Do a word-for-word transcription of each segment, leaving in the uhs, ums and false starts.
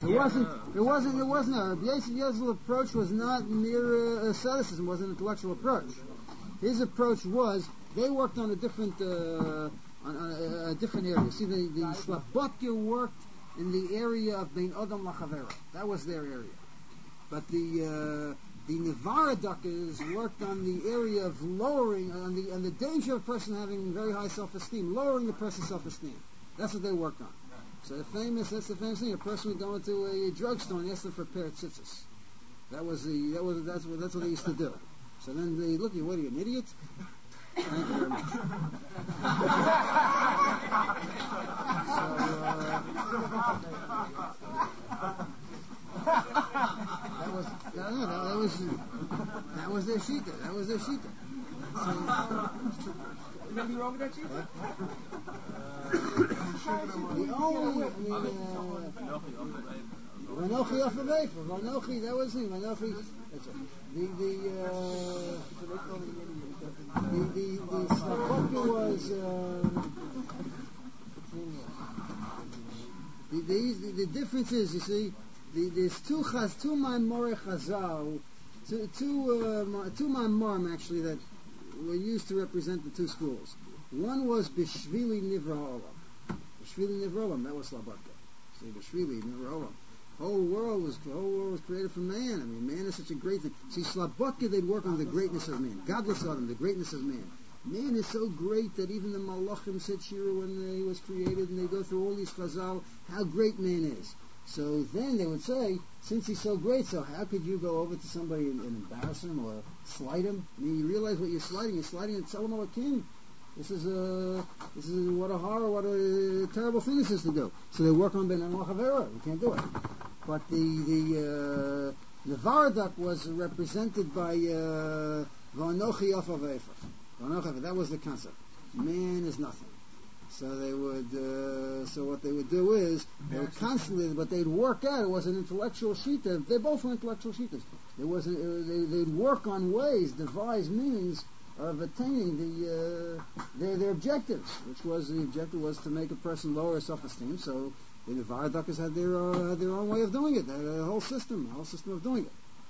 It yeah. wasn't. It wasn't. It wasn't. A Rabbi Yossef's approach was not mere uh, asceticism. Was an intellectual approach. His approach was they worked on a different uh, on, on a, a different area. See, the the Slabodka worked in the area of Bein Adam Lachavera. That was their area. But the uh, the Nevaradakas worked on the area of lowering on the on the danger of a person having very high self-esteem, lowering the person's self-esteem. That's what they worked on. So the famous, that's the famous thing. A person would go into a drugstore and ask them for a pair of tzitzis. That was the, that was, that's what, that's what they used to do. So then they look at you, what are you, an idiot? Thank you very much. So, uh, that was, no, no, that, that was, that was their shita. That was their shita. So, Maybe wrong with that sheet? The only, I mean, uh, Vanochi off of Efer. Vanochi, that was him. Vanochi, that's it. The, the, uh, the, the, the Slabodka was, uh, the, the, the difference is, you see, the, there's two chaz, two Maimorei Chazal, two, two, uh, two Maimorim actually that were used to represent the two schools. One was Bishvili Nivra Olam. Bishvili Nivra Olam, that was Slabodka. See, Bishvili Nivra Olam. Whole world was, the whole world was created from man. I mean, man is such a great thing. See, Slabodka, they'd work on the greatness of man. Godless Adam, the greatness of man. Man is so great that even the Malachim said Shira when he was created, and they go through all these chazal, how great man is. So then they would say, since he's so great, so how could you go over to somebody and, and embarrass him or slight him? I mean, you realize what you're slighting. You're slighting and tell him a king. This is a, this is what a horror, what a terrible thing this is to do. So they work on Ben Chavera. You can't do it. But the the uh, the Varadak was represented by Vanochi uh, Ofav Efer. That was the concept. Man is nothing. So they would, uh, so what they would do is, they would constantly, but they'd work out, it was an intellectual shita, they both were intellectual shitas. It was, it was they, they'd work on ways, devise means of attaining the, uh, their, their objectives, which was, the objective was to make a person lower self-esteem, so the Varadakas had their, uh, had their own way of doing it, they had a whole system, a whole system of doing it.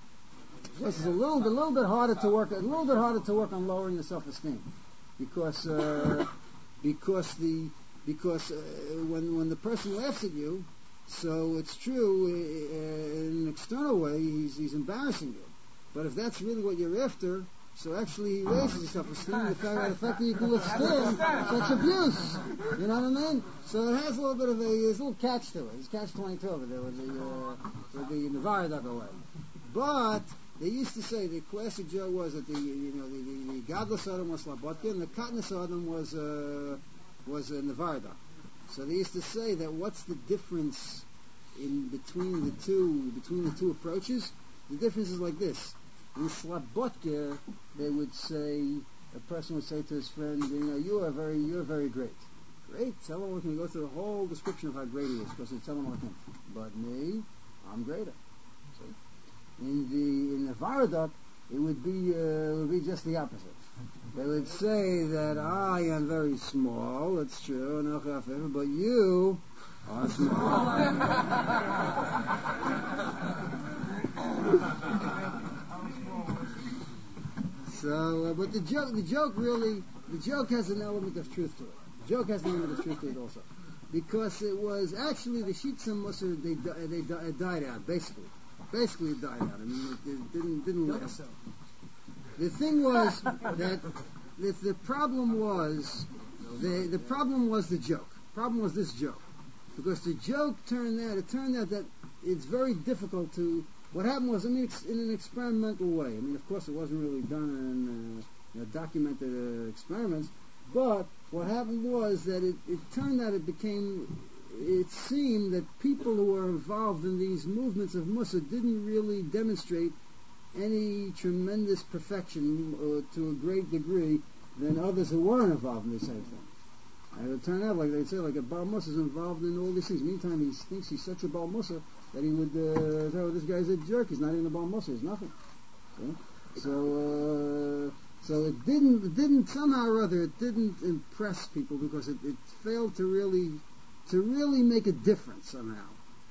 So it's a little, a little bit harder to work, a little bit harder to work on lowering the self-esteem, because, uh, Because the because uh, when when the person laughs at you, so it's true uh, in an external way he's he's embarrassing you. But if that's really what you're after, so actually he raises your self-esteem. The fact, the fact that you can withstand such abuse, you know what I mean? So it has a little bit of a there's a little catch to it. It's catch twenty-two over there with the uh, with the Nevaradaga way. But they used to say the classic joke was that the you know the, the, the godless Adam was Slabodka and the katnus Adam was uh, was uh, Nevardak. So they used to say that what's the difference in between the two between the two approaches? The difference is like this. In Slabodka, they would say a person would say to his friend, you know, you are very you are very great. Great. Tell him we can go through a whole description of how great he is because they tell him like him. But me, I'm greater. So, In the in the Varadak, it would be uh, it would be just the opposite. They would say that I am very small. It's true, but you are small. So, uh, but the joke, the joke really, the joke has an element of truth to it. The joke has an element of truth to it also, because it was actually the Shitzim Musar they they died out basically. Basically, it died out. I mean, it, it didn't didn't last. The thing was that the, the problem was the the problem was the joke. The problem was this joke, because the joke turned out. It turned out that it's very difficult to. What happened was, I mean, it's in an experimental way. I mean, of course, it wasn't really done in uh, you know, documented uh, experiments. But what happened was that it, it turned out it became. It seemed that people who were involved in these movements of Musa didn't really demonstrate any tremendous perfection uh, to a great degree than others who weren't involved in the same thing. And it would turn out, like they say, like a Baal Musa is involved in all these things. Meantime, he thinks he's such a Baal Musa that he would uh, say, oh, this guy's a jerk. He's not even a Baal Musa. He's nothing. See? So, uh, so it didn't, it didn't somehow or other, it didn't impress people because it, it failed to really, to really make a difference somehow.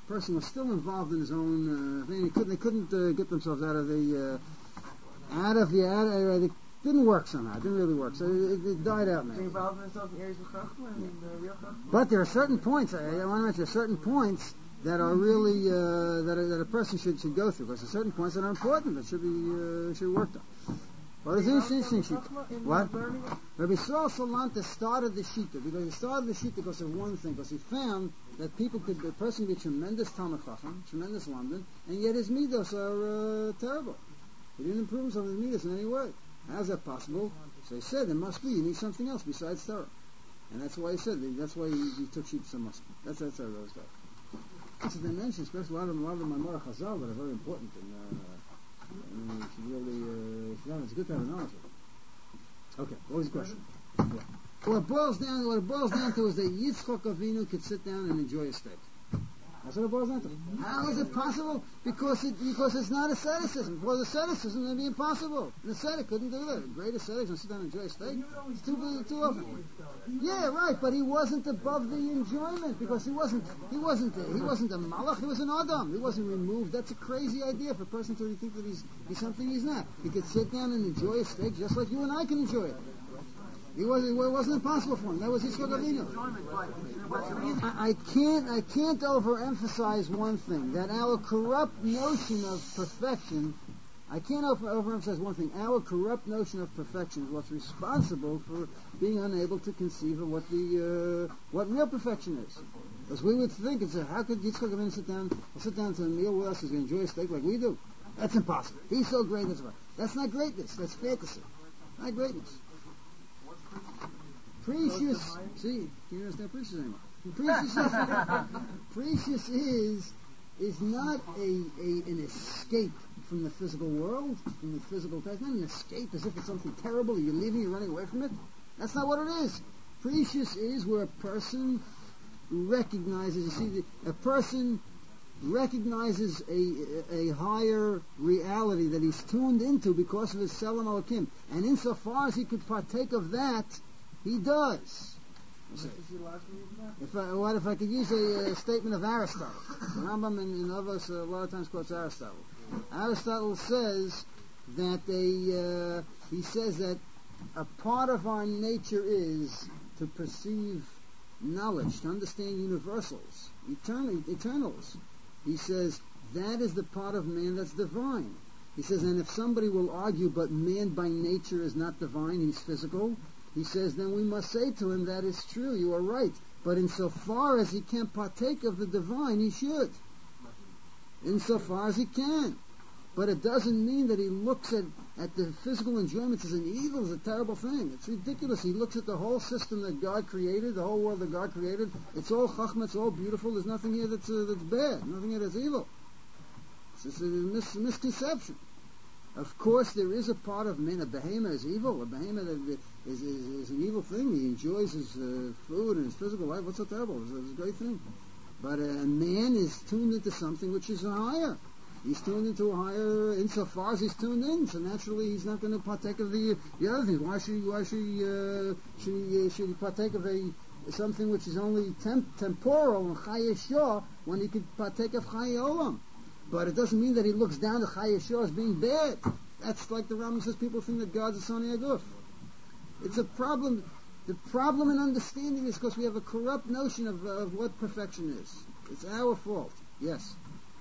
person was still involved in his own uh, thing. They couldn't, they couldn't uh, get themselves out of the, uh, out of the, out of, it didn't work somehow. It didn't really work. So it, it died out now. They involve themselves in areas of Chachma and uh, real Chachma? But there are certain points, I, I want to mention, certain points that are really, uh, that, a, that a person should, should go through. Because there are certain points that are important that should be, uh, should be worked on. Well, it's interesting. She, what? Rabbi Saul Salanta started the Shita because he started the Shita because of one thing, because he found that people could, a person could be tremendous Talmid Chacham, tremendous London, and yet his midos are uh, terrible. He didn't improve himself in his midos in any way. How's that possible? So he said, there must be, you need something else besides Torah. And that's why he said, that's why he, he took Shita so much. That's, that's how it goes down. That's what they mention, especially a lot of, a lot of the Maimar Chazal that are very important in, uh, I mean, you should really, uh, should have, it's good to have a knowledge of it. Okay, what was the question? Yeah. What it boils down, what it boils down to is that Yitzchak Avinu could sit down and enjoy a steak. That's what it boils down to. How is it possible? Because it, because it's not asceticism. For the asceticism, it'd be impossible. An ascetic couldn't do that. A great ascetic can sit down and enjoy a steak. It's too, too often. Yeah, right. But he wasn't above the enjoyment because he wasn't. He wasn't. A, he wasn't a malach. He was an adam. He wasn't removed. That's a crazy idea for a person to think that he's he's something he's not. He could sit down and enjoy a steak just like you and I can enjoy it. He was, it wasn't impossible for him. That was Yitzchak Avinu. I, I can't, I can't overemphasize one thing, that our corrupt notion of perfection, I can't over, overemphasize one thing, our corrupt notion of perfection is what's responsible for being unable to conceive of what the, uh, what real perfection is. Because we would think, it's a, how could Yitzchak Avinu sit down, sit down to a meal with us, he's going to enjoy a steak like we do? That's impossible. He's so great, that's right. That's not greatness, that's fantasy. Not greatness. Precious, see, you understand precious anymore. Precious is, precious is, is not a, a, an escape from the physical world, from the physical time. It's not an escape as if it's something terrible, you're leaving, you're running away from it. That's not what it is. Precious is where a person recognizes, you see, the, a person recognizes a, a higher reality that he's tuned into because of his Selam Elokim. And insofar as he could partake of that, he does. If I, what if I could use a, a statement of Aristotle? The Rambam in, in Avos a lot of times quotes Aristotle. Aristotle says that a, uh, he says that a part of our nature is to perceive knowledge, to understand universals, eternal, eternals. He says that is the part of man that's divine. He says, and if somebody will argue, but man by nature is not divine, he's physical, he says, then we must say to him, that is true, you are right. But insofar as he can't partake of the divine, he should. Insofar as he can. But it doesn't mean that he looks at, at the physical enjoyments as an evil, as a terrible thing. It's ridiculous. He looks at the whole system that God created, the whole world that God created. It's all chachma, it's all beautiful. There's nothing here that's, uh, that's bad, nothing here that's evil. It's just a mis- misconception. Of course, there is a part of man, a behemoth is evil. A behemoth is, is, is an evil thing. He enjoys his uh, food and his physical life. What's so terrible? It's, it's a great thing. But a man is tuned into something which is higher. He's tuned into a higher, insofar as he's tuned in. So naturally, he's not going to partake of the the other things. Why should he, why should he, uh, should he, uh, should he partake of a something which is only temp- temporal and Chayei Shah when he could partake of Chayei Olam? But it doesn't mean that he looks down to Chayei Shah as being bad. That's like the Rambam says, people think that God's a Sonei Aguf. It's a problem. The problem in understanding is because we have a corrupt notion of, uh, of what perfection is. It's our fault. Yes.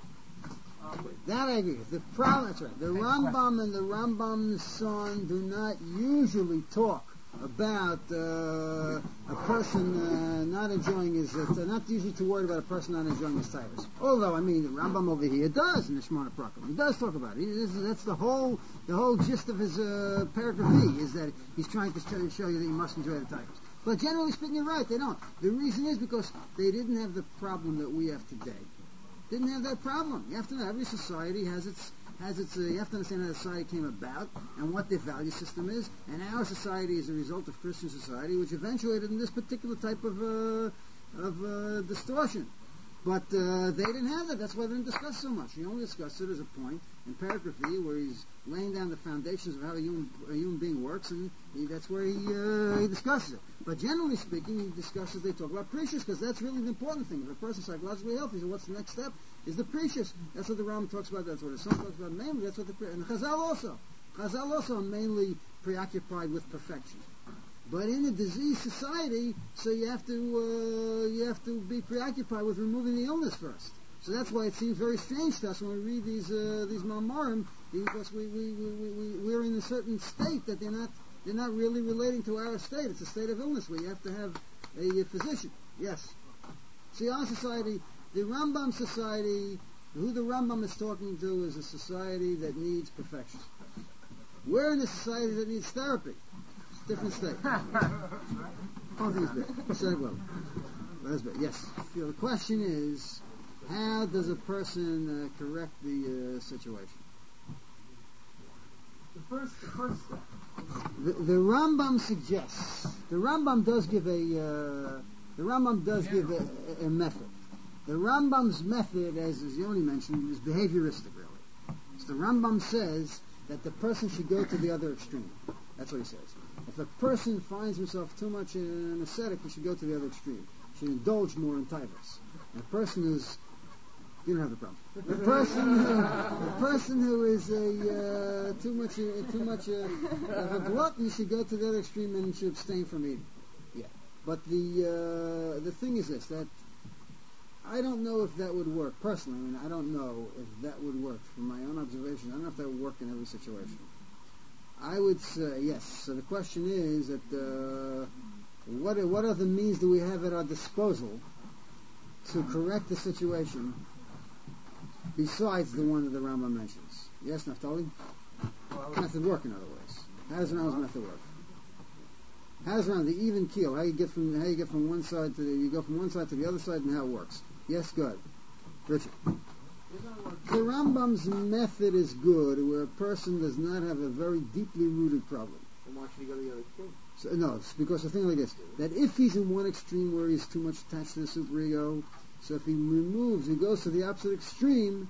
That I agree with. The problem, that's right. The Rambam and the Rambam's son do not usually talk about uh, a person uh, not enjoying his, uh, not usually too worried about a person not enjoying his titles. Although, I mean, the Rambam over here does in the Shemona Prakim. He does talk about it. He, this, that's the whole, the whole gist of his uh, paragraph B, is that he's trying to show you that you must enjoy the titles. But generally speaking, you're right, they don't. The reason is because they didn't have the problem that we have today. Didn't have that problem. You have to know, every society has its, has its, uh, you have to understand how the society came about and what their value system is. And our society is a result of Christian society, which eventuated in this particular type of, uh, of, uh, distortion. But uh, they didn't have that. That's why they didn't discuss so much. He only discussed it as a point in paragraph E, where he's laying down the foundations of how a human, a human being works, and he, that's where he, uh, he discusses it. But generally speaking, he discusses, they talk about precious, because that's really the important thing. If a person's psychologically healthy, so what's the next step? Is the precious. That's what the Ram talks about. That's what the Son talks about mainly. That's what the and Chazal also. Chazal also are mainly preoccupied with perfection. But in a diseased society, so you have to uh, you have to be preoccupied with removing the illness first. So that's why it seems very strange to us when we read these uh, these Mamarim, because we we, we, we we're in a certain state that they're not they're not really relating to our state. It's a state of illness where you have to have a, a physician. Yes. See, our society, the Rambam society, who the Rambam is talking to is a society that needs perfection. We're in a society that needs therapy. Different state. All things bad. Said well. That's bad. Yes. So the question is, how does a person uh, correct the uh, situation? The first, the first step. The, the Rambam suggests. The Rambam does give a. Uh, the Rambam does give a, a, a method. The Rambam's method, as as Yoni mentioned, is behavioristic, really. So the Rambam says that the person should go to the other extreme. That's what he says. If a person finds himself too much in an ascetic, he should go to the other extreme. He should indulge more in tivus. A person who's you don't have the problem. The person who, the person who is a uh, too much uh, too much uh, of a glutton should go to the other extreme and should abstain from eating. Yeah. But the uh, the thing is this, that I don't know if that would work personally. I mean, I don't know if that would work from my own observation. I don't know if that would work in every situation. I would say yes. So the question is that uh, what what other means do we have at our disposal to correct the situation besides the one that the Rambam mentions? Yes, Naftali? Well, method work, in other words. How does Rambam's method work? How does Rambam, the even keel? How you get from how you get from one side to the, you go from one side to the other side, and how it works? Yes, good, Richard. The Rambam's method is good where a person does not have a very deeply rooted problem. Then why should he go to the other extreme? So, no, it's because the thing like this, that if he's in one extreme where he's too much attached to the superego, so if he removes, he goes to the opposite extreme,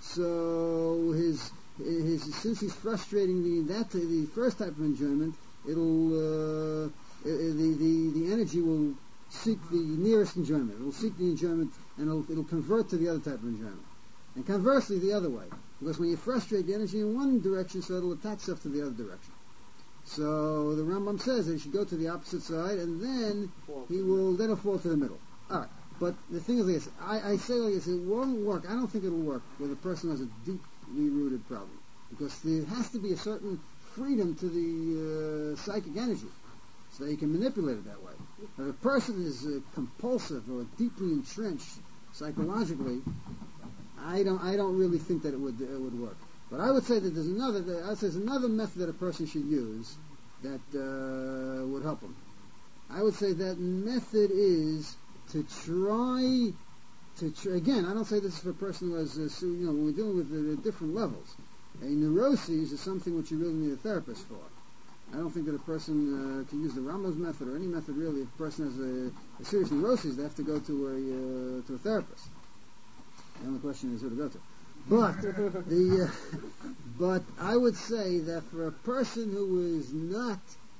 so his, his since he's frustrating the that the first type of enjoyment, it'll uh, the, the the energy will seek the nearest enjoyment. It will seek the enjoyment and it'll, it'll convert to the other type of enjoyment. And conversely, the other way. Because when you frustrate the energy in one direction, so it'll attach itself to the other direction. So the Rambam says that he should go to the opposite side, and then he will, then he'll fall to the middle. Alright. But the thing is this, I, I say like this, it won't work. I don't think it'll work with a person who has a deeply rooted problem. Because there has to be a certain freedom to the uh, psychic energy, so that you can manipulate it that way. If a person is uh, compulsive or deeply entrenched psychologically, I don't. I don't really think that it would it would work. But I would say that there's another. I would say there's another method that a person should use that uh, would help him. I would say that method is to try to tr- again. I don't say this is for a person who has uh, so, you know when we're dealing with the, the different levels. A neuroses is something which you really need a therapist for. I don't think that a person uh, can use the Rambam's method or any method really. If a person has a, a serious neuroses, they have to go to a uh, to a therapist. The only question is who to go to. But the uh, but I would say that for a person who is not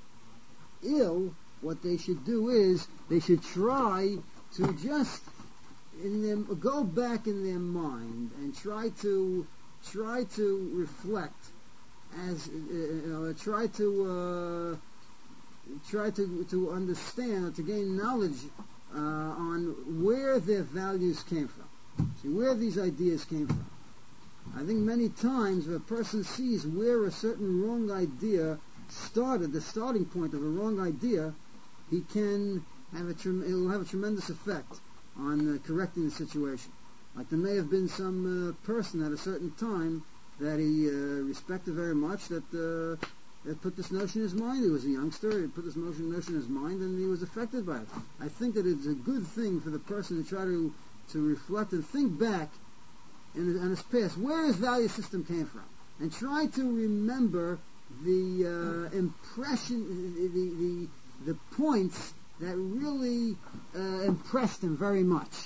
ill, what they should do is they should try to just in them go back in their mind and try to try to reflect as uh, you know try to uh, try to to understand or to gain knowledge uh, on where their values came from. See, where these ideas came from. I think many times if a person sees where a certain wrong idea started, the starting point of a wrong idea, he can have a it will have a tremendous effect on uh, correcting the situation. Like there may have been some uh, person at a certain time that he uh, respected very much that uh, that put this notion in his mind. He was a youngster. He put this notion, notion in his mind, and he was affected by it. I think that it's a good thing for the person to try to to reflect and think back in, on his past, where his value system came from, and try to remember the uh, impression, the, the the points that really uh, impressed him very much.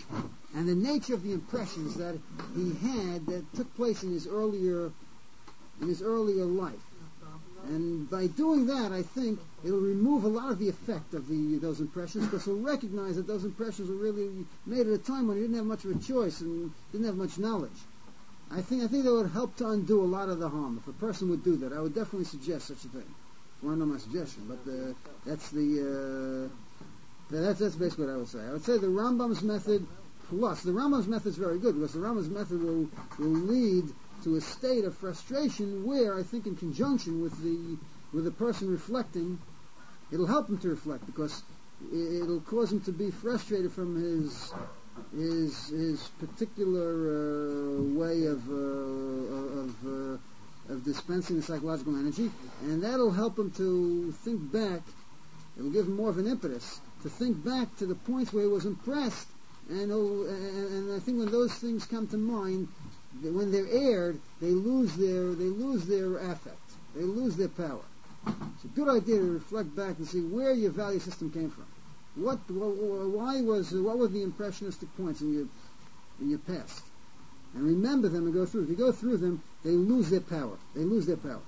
and the nature of the impressions that he had that took place in his earlier in his earlier life. And by doing that, I think it'll remove a lot of the effect of the those impressions, because he'll recognize that those impressions were really made at a time when he didn't have much of a choice and didn't have much knowledge. I think I think that would help to undo a lot of the harm. If a person would do that, I would definitely suggest such a thing. Well, not my suggestion, but uh, that's the uh, that's that's basically what I would say. I would say the Rambam's method plus the Rambam's method is very good, because the Rambam's method will will lead to a state of frustration where I think in conjunction with the with the person reflecting, it'll help him to reflect, because it'll cause him to be frustrated from his his his particular uh, way of uh, of uh, of dispensing the psychological energy, and that'll help him to think back. It'll give him more of an impetus to think back to the points where he was impressed, and and, and I think when those things come to mind, when they're aired, they lose their they lose their affect, they lose their power. It's a good idea to reflect back and see where your value system came from. What, why was, what were the impressionistic points in your in your past, and remember them and go through. If you go through them, they lose their power. They lose their power.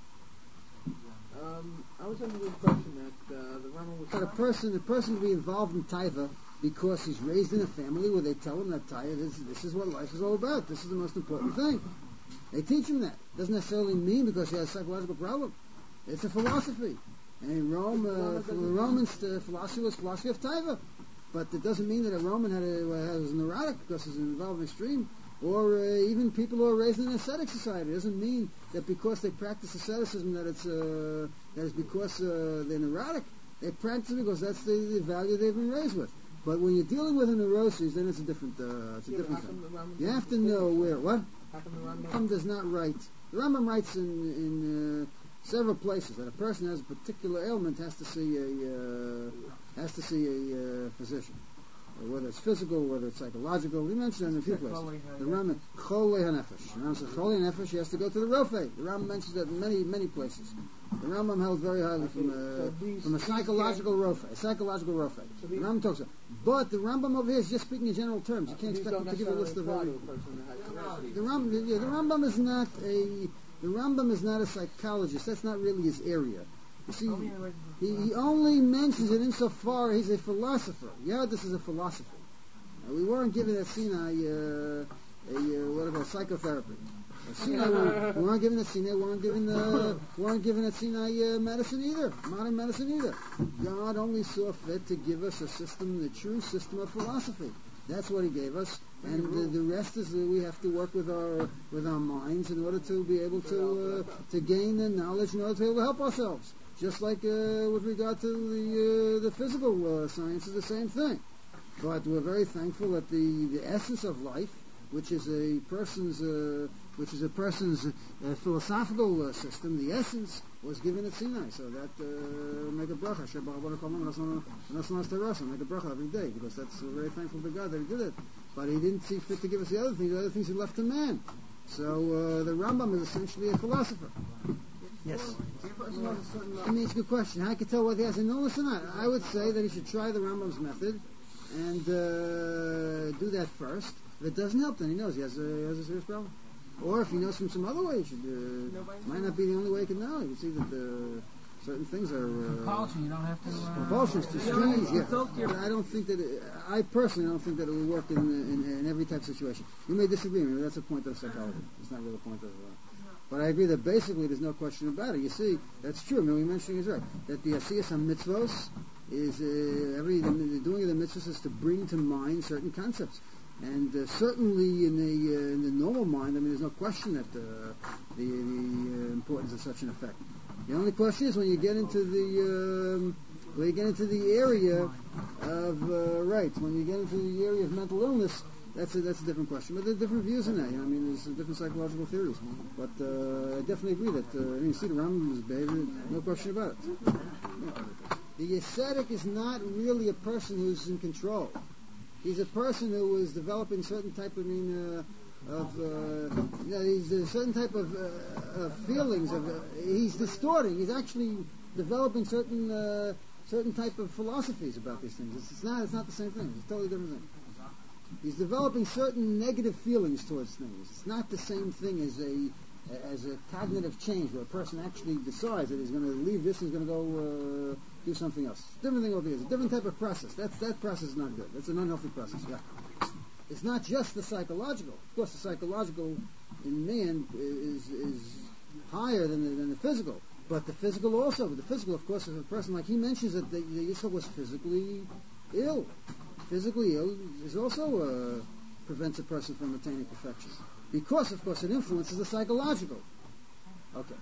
Um, I was under the impression that uh, the Rambam was. But a person, a person to be involved in taiva because he's raised in a family where they tell him that taiva is this is what life is all about. This is the most important thing. They teach him that. Doesn't necessarily mean because he has a psychological problem. It's a philosophy. And in Rome, uh, for the Romans, the philosophy was philosophy of taiva. But it doesn't mean that a Roman had a, uh, was neurotic because he's involved in extreme. Or uh, even people who are raised in an ascetic society. It doesn't mean that because they practice asceticism that it's uh, that it's because uh, they're neurotic. They practice it because that's the, the value they've been raised with. But when you're dealing with a neurosis, then it's a different uh, it's a yeah, different thing. The You have to know where. What? How come the Rambam? Rambam does not write. The Rambam writes in in uh, several places that a person who has a particular ailment has to see a uh, has to see a uh, physician, or whether it's physical, whether it's psychological. We mentioned it in a few places. The Rambam Cholei HaNefesh. The Rambam says Cholei HaNefesh. He has to go to the Rofei. The Rambam mentions that in many many places. The Rambam held very highly from a from a psychological Rofei, a psychological Rofei. The Rambam talks about. But the Rambam over here is just speaking in general terms. You can't expect him to give a list of every. The Rambam, yeah, the Rambam is not a the Rambam is not a psychologist. That's not really his area. You see, he, he only mentions it insofar he's a philosopher. Yeah, this is a philosophy. Now, we weren't given at Sinai uh, a uh, what about psychotherapy. At Sinai, we, we weren't given at Sinai. We weren't given uh, we weren't given at Sinai uh, medicine either, modern medicine either. God only saw fit to give us a system, the true system of philosophy. That's what He gave us, and the, the rest is that we have to work with our with our minds in order to be able to uh, to gain the knowledge in order to be able to help ourselves. Just like uh, with regard to the uh, the physical uh, science is the same thing. But we're very thankful that the, the essence of life, which is a person's uh, which is a person's uh, philosophical uh, system, the essence was given at Sinai. So that uh, make a bracha, make a bracha every day, because that's we're very thankful to God that He did it. But He didn't see fit to give us the other things. The other things He left to man. So uh, the Rambam is essentially a philosopher. Yes. I mean, it's a good question. How can I tell whether he has an illness or not? I would say that he should try the Rambam's method and uh, do that first. If it doesn't help, then he knows he has a, he has a serious problem. Or if he knows from some other way, he should. Uh, might not be the only way he can know. You can see that uh, certain things are. Uh, compulsion. You don't have to. Uh, compulsions to strange. Yeah. I don't think that. It, I personally don't think that it will work in, in in every type of situation. You may disagree. Maybe that's a point of psychology. It's not really a point of. Uh, But I agree that basically there's no question about it. You see, that's true. I mean, we mentioned is right that the asiyas on mitzvos is uh, every the, the doing of the mitzvos is to bring to mind certain concepts, and uh, certainly in the uh, in the normal mind, I mean, there's no question that uh, the, the uh, importance of such an effect. The only question is when you get into the um, when you get into the area of uh, right when you get into the area of mental illness. That's a, that's a different question, but there are different views in that. You know, I mean, there's different psychological theories. But uh, I definitely agree that uh, I mean, you see the Rambam's behavior, no question about it. Yeah. The ascetic is not really a person who's in control. He's a person who is developing certain type of, I mean, uh, of uh, you know, he's a certain type of, uh, of feelings. Of uh, he's distorting. He's actually developing certain uh, certain type of philosophies about these things. It's, it's not it's not the same thing. It's a totally different thing. He's developing certain negative feelings towards things. It's not the same thing as a as a cognitive change where a person actually decides that he's going to leave this and he's going to go uh, do something else. Different thing altogether. It's a different type of process. That's, that process is not good. That's an unhealthy process. Yeah. It's not just the psychological. Of course, the psychological in man is is higher than the, than the physical. But the physical also. But the physical, of course, if a person, like he mentions that the, the Yitzchak was physically ill. Physically ill is also uh, prevents a person from attaining perfection. Because, of course, it influences the psychological. Okay.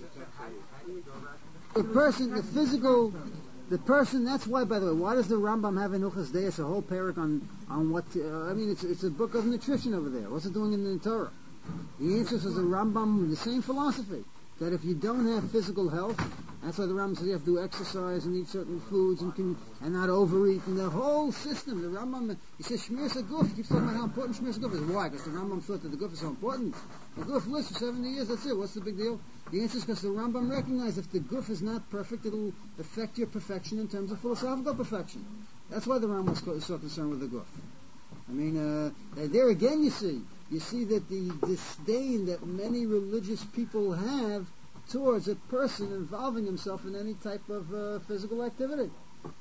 The person, the physical, the person, that's why, by the way, why does the Rambam have in Hilchos Deis a whole parak on, on what, uh, I mean, it's it's a book of nutrition over there. What's it doing in the Torah? The answer is the Rambam, the same philosophy, that if you don't have physical health, that's why the Rambam says you have to do exercise and eat certain foods and can, and not overeat, and the whole system. The Rambam, he says Shmiras HaGuf. He keeps talking about how important Shmiras HaGuf is. Why? Because the Rambam thought that the Guf is so important. The Guf lives for seventy years. That's it. What's the big deal? The answer is because the Rambam recognized if the Guf is not perfect, it'll affect your perfection in terms of philosophical perfection. That's why the Rambam was so concerned with the Guf. I mean, uh, there again, you see, you see that the disdain that many religious people have towards a person involving himself in any type of uh, physical activity.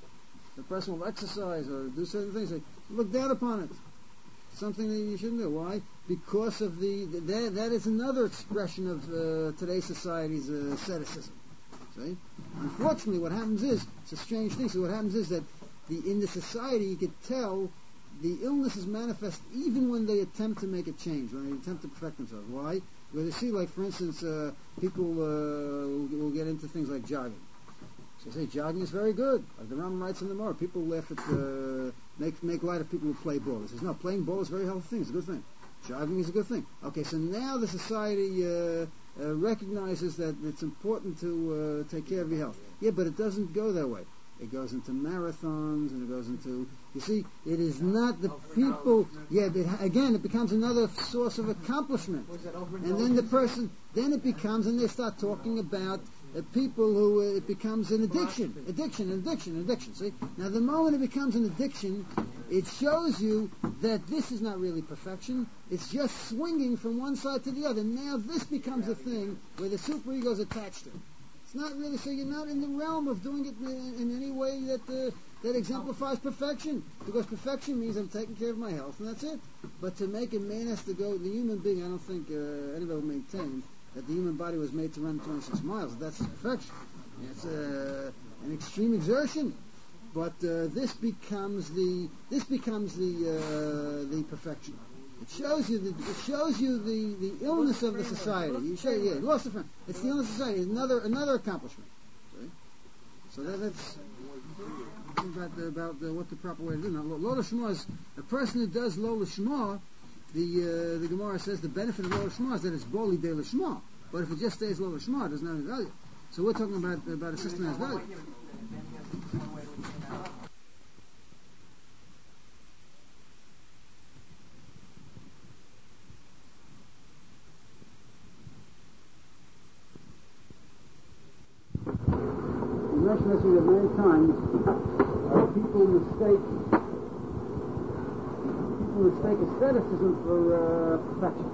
The person will exercise or do certain things. They look down upon it. Something that you shouldn't do. Why? Because of the, the that, that is another expression of uh, today's society's uh, asceticism. See? Unfortunately, what happens is, it's a strange thing, so what happens is that the in the society you could tell the illness is manifest even when they attempt to make a change, when they attempt to perfect themselves. Why? Where they see, like, for instance, uh, people uh, will, will get into things like jogging. So they say jogging is very good. Like the Rambam writes in the Gemara, people laugh at, uh, make make light of people who play ball. He says, no, playing ball is a very healthy thing. It's a good thing. Jogging is a good thing. Okay, so now the society uh, uh, recognizes that it's important to uh, take care of your health. Yeah, but it doesn't go that way. It goes into marathons, and it goes into, you see, it is not the people, yeah, but again, it becomes another source of accomplishment. And then the person, then it becomes, and they start talking about uh, people who, uh, it becomes an addiction, addiction, addiction, addiction, see? Now, the moment it becomes an addiction, it shows you that this is not really perfection, it's just swinging from one side to the other. Now, this becomes a thing where the superego is attached to it. It's not really, so you're not in the realm of doing it in, in any way that uh, that exemplifies perfection. Because perfection means I'm taking care of my health, and that's it. But to make a man has to go, the human being, I don't think uh, anybody will maintain that the human body was made to run twenty-six miles. That's perfection. It's uh, an extreme exertion. But uh, this becomes the this becomes the uh, the perfection. It shows you the it shows you the, the illness of the society. You show yeah, lost the friend. It's the illness of society. Another another accomplishment. See? So that, that's about the, about the, what the proper way to do. Now, lo lishma is a person who does lo lishma. The uh, the Gemara says the benefit of lo lishma is that it's boli de lishma. But if it just stays lo lishma, it doesn't have any value. So we're talking about about a system that has value. Mentioned this many times. Uh, people mistake people mistake asceticism for uh, perfection.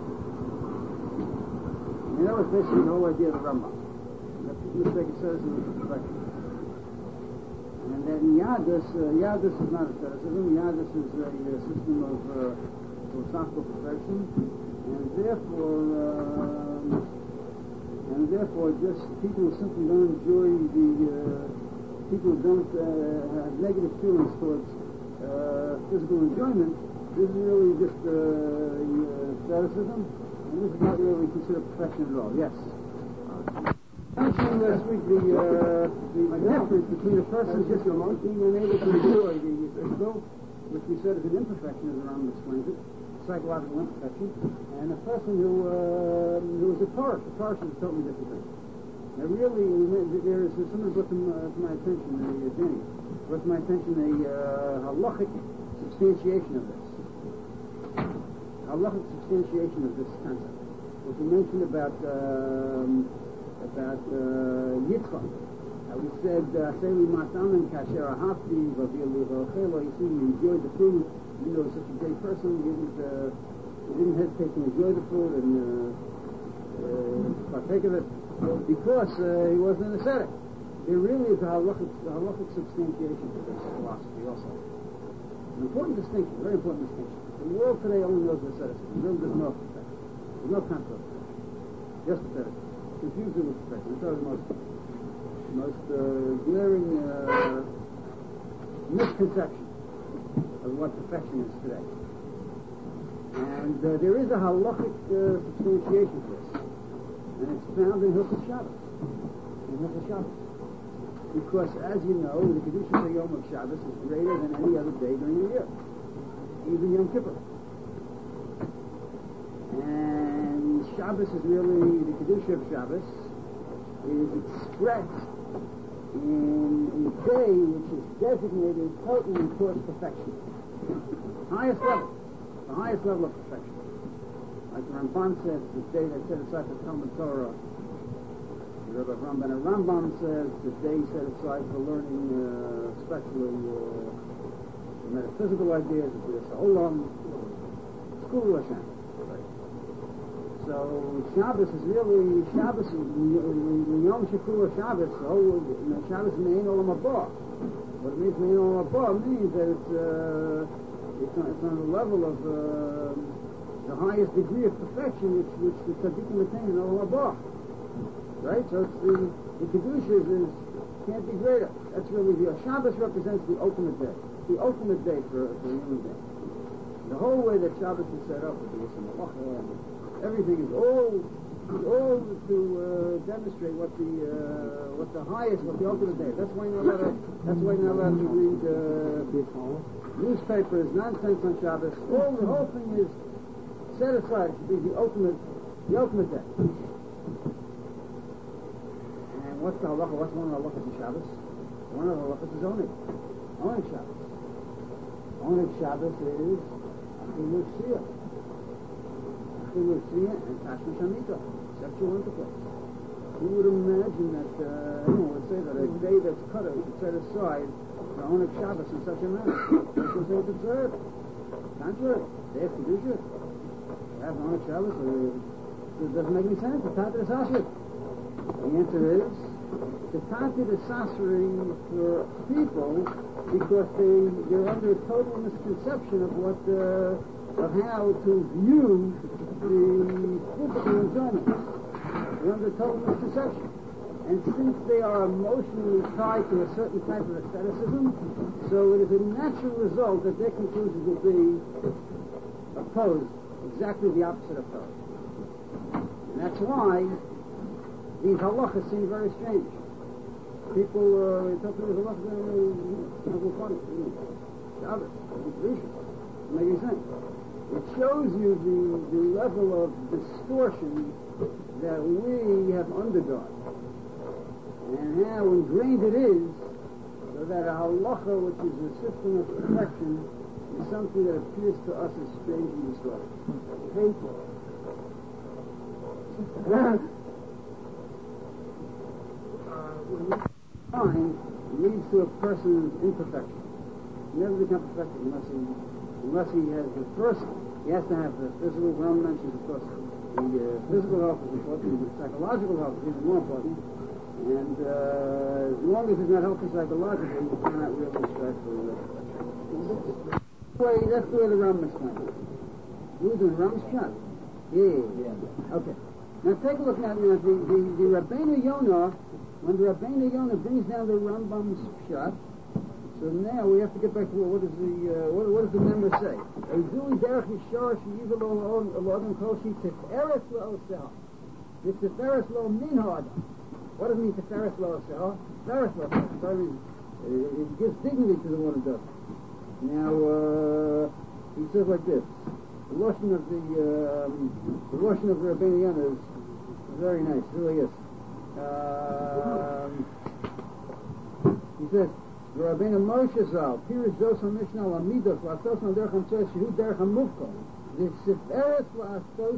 I mean, that was basically the whole idea of the Rambam. That people mistake asceticism for perfection. And then Yadus, uh, Yadus is not asceticism. Yadus is a, a system of uh, philosophical perfection, and therefore. Uh, And therefore, just people who simply don't enjoy the, uh, people who don't uh, have negative feelings towards uh, physical enjoyment, this is really just uh, asceticism, and this is not really considered perfection at all. Yes? I mentioned last week the, uh, the difference between a person just being unable to enjoy the physical, which we said is an imperfection, as the Rambam explains it, psychological imperfection, and a person who uh, who is a Torah. A Torah is a totally different thing. Now, really, there is something brought to, uh, to my attention, uh, Jenny, brought to my attention a uh, halachic substantiation of this. Halachic substantiation of this concept. What you mentioned about um, about uh, Yitzchak. Uh, we said, "Say we matamen kasher ahafti v'vilu v'ochelo." You see, you enjoyed the food. you know, such a great person, he didn't, uh, he didn't hesitate to enjoy the food and uh, uh, partake of it because uh, he wasn't an ascetic. There really is a halachic, a halachic substantiation to this philosophy also. An important distinction, very important distinction. The world today only knows asceticism. There really doesn't know perfection. There's no concept of perfection. Just asceticism. Confused with perfection. It's the most, most uh, glaring uh, misconception of what perfection is today. And uh, there is a halachic uh, substantiation for this. And it's found in Hilchos Shabbos. In Hilchos Shabbos. Because, as you know, the Kedusha Yom of Shabbos is greater than any other day during the year. Even Yom Kippur. And Shabbos is really, the Kedusha of Shabbos is expressed in a day which is designated totally towards perfection. Highest level. The highest level of perfection. Like the Ramban says, the day that set aside for Talmud Torah. The Rebbe Rambam, and Rambam says the day set aside for learning uh, especially uh, metaphysical ideas. It's a whole long school of Hashem. So Shabbos is really, Shabbos, Yom Shekula Shabbos, the whole, you know, Shabbos Mein Olam Haba. What it means Mein Olam Haba means that it's, uh, it's, on, it's on the level of uh, the highest degree of perfection which, which the tzaddikim attain in Olam Haba. Right? So it's the, the Kedusha is, can't be greater. That's really the, Shabbos represents the ultimate day. The ultimate day for, for a human being. The whole way that Shabbos is set up with the Yisra Malacha and everything is all, is all to uh, demonstrate what the, uh, what the highest, what the ultimate day is. That's why you're not allowed to, that's why you're not allowed to read, uh, newspapers, nonsense on Shabbos. All, the whole thing is set aside to be the ultimate, the ultimate day. What's the halacha? What's one of the halachas in Shabbos? One of the halachas is Oneg. Oneg Shabbos. Oneg Shabbos is Achilu Tzia. Achilu Tzia and Tashmish Hamita. Sexual intercourse. Who would imagine that, uh, anyone would say that a day that's cut out should set aside for Oneg Shabbos in such a manner? They should say it's absurd. Contrary. They have Kedusha. They have Oneg Shabbos. It doesn't make any sense. It's Tatar Sasrit. The answer is the Tati the Sasri for people because they, they're under a total misconception of what uh, of how to view the physical enjoyment. They're under total misconception. And since they are emotionally tied to a certain type of asceticism, so it is a natural result that their conclusions will be opposed, exactly the opposite of Torah. And that's why these halachas seem very strange. People, uh, talk to these halachas, uh, it's funny. Shabbos, Kedusha, doesn't make any sense. It shows you the, the level of distortion that we have undergone. And how ingrained it is, so that a halacha, which is a system of perfection, is something that appears to us as strange and distorted. Painful. Mind leads to a person's imperfection. He never becomes perfect unless he, unless he has the first, he has to have the physical, Ram mentions of course, the uh, physical health is important, the psychological health is even more important, and uh, as long as he's not healthy psychologically, he cannot really strive for perfection. That's the way the Ram explains it. You were doing Ram's shot? Yeah, yeah. Okay. Now take a look now, now the, the, the Rabbeinu Yonah, when the Rabbeinu Yonah brings down the Rambam's shot, so now we have to get back to what, what does the uh, what, what does the member say? Ezui derech yishar sheyivel lo adam koshi tiferes lo oseh. This tiferes lo min ha'adam. What does it mean tiferes lo oseh? Tiferes lo oseh. So I mean, it gives dignity to the one who does it. Now uh, he says like this. The lotion of the um, the lotion of the Rabbeinu Yonah is very nice. It really is. Um, he says, the Rabbeinu Moshe Zal, Pirush Zos HaMishnah Lamidos, La'asos L'derech HaMtzeh, Shehu Derech HaMuvko, the Seferes La'asos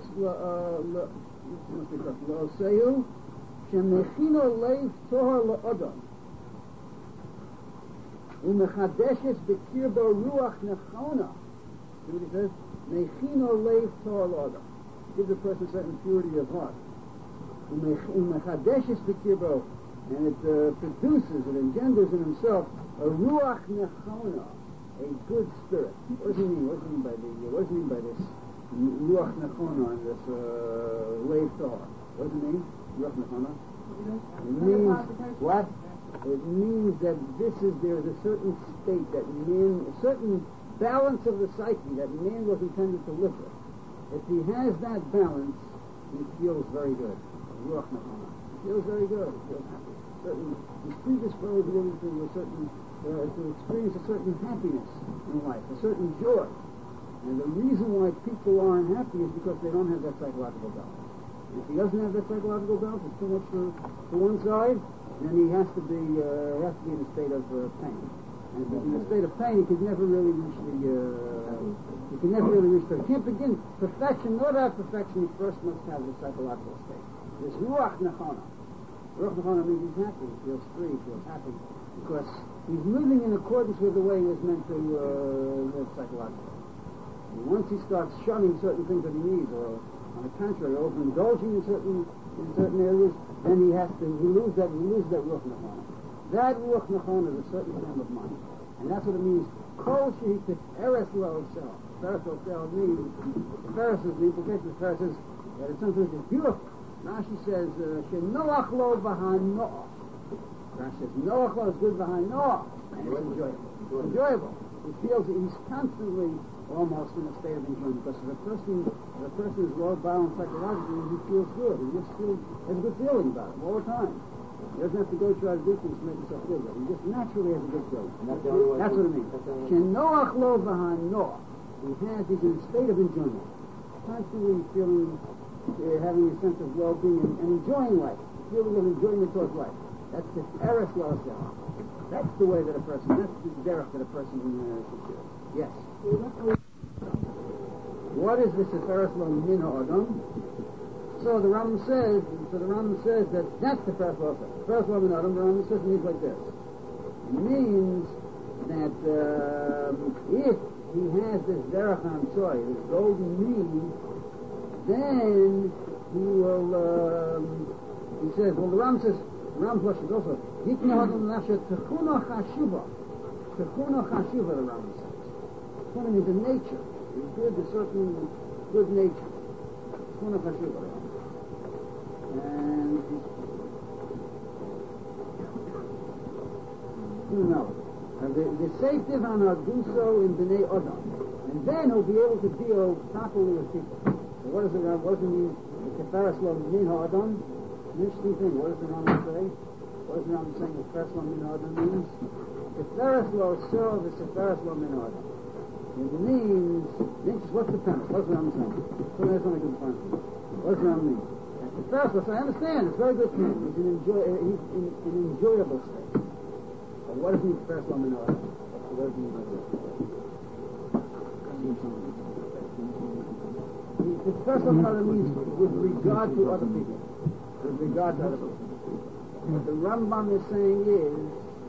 La'osehu, Shemechino Leiv Tohar La'odom, Umechadeshes Bekirbo Ruach Nechona, See what he says? Mechino leiv tor l'odam. Gives a person a certain purity of heart. Umechadeshes b'kirbo, and it uh, produces, it engenders in himself a ruach nechona, a good spirit. What does he mean? What does he mean by the? What does he mean by this ruach nechona and this uh, leiv tor? What does it mean? Ruach nechona. It means what? It means that this is there is a certain state that man, a certain balance of the psyche that man was intended to live with. If he has that balance, he feels very good. Ruach nechona. He feels very good. He feels happy. Certain, he's predisposed really to a certain, uh, to experience a certain happiness in life, a certain joy. And the reason why people aren't happy is because they don't have that psychological balance. If he doesn't have that psychological balance, it's too much for, for one side, then he has to be uh, has to be in a state of uh, pain. And if he's in a state of pain, he can never really reach the uh, he can never really reach the he can't begin perfection. Not have perfection, he first must have the psychological state. This ruach nechona. Ruach nechona means he's happy, he feels free, he feels happy, because he's living in accordance with the way he was meant to uh, live psychologically. And once he starts shunning certain things that he needs, or on the contrary, overindulging in certain in certain areas, then he has to he lose that he loses that ruach nechona. That ruach nechona is a certain frame of mind, and that's what it means. Kol shehitif eres lo sel. Eres lo sel means Eres is the implication of Eres is that it's something which is beautiful. Rashi says shenoach lo v'hanoah. Rashi says noach lo is good v'hanoah, and it's enjoyable. It's enjoyable. He feels that he's constantly almost in a state of enjoyment, because if a person, if a person is well balanced psychologically, he feels good. He just feels, has a good feeling about it all the time. He doesn't have to go try to do things to make himself feel good. He just naturally has a good feeling. That's, that's what it means. Shenoach lo v'hanoah. He has, he's in a state of enjoyment, constantly feeling, uh, having a sense of well-being and, and enjoying life, feeling of enjoyment towards life. That's the eres lo sel. That's the way that a person, that's the derech that a person uh, should do. Yes. What is this Tiferes Lo Min Ha'adam? So the Rambam says, so the Rambam says that that's the Tiferes Lo. Tiferes Lo Min Ha'adam, the Rambam says it means like this. It means that um, if he has this Derech HaMtzoy, this golden mean, then he will, um, he says, well the Rambam says, the Rambam questions also, Yikne Ha'adam Nafshe Techuna Chashuva. Techuna Chashuva, the Rambam says. Techuna means the nature. He's good, a certain good nature. Techuna Chashuva. And he's, no. Uh, the the Seitiv Anaduso in Bnei Odom. And then he'll be able to deal properly with people. So what does it, what does it mean? The Tiferes Lo Min Ha'adam? An interesting thing. What does the Rambam say? What is the Rambam saying the Tiferes Lo Min Ha'adam means? Tiferes Lo Sel, the Tiferes Lo Min Ha'adam. It means, what's the premise? What's the Rambam saying? So that's what I can find. What does the Rambam mean? The Tiferes Lo, so I understand, it's very good to him. He's in enjoy, he's in an enjoyable state. But what does it mean Tiferes Lo Min Ha'adam? What does it mean by that? The Tiferes Lo Min Ha'adam means with regard to other people. With regard to other people. What the Rambam is saying is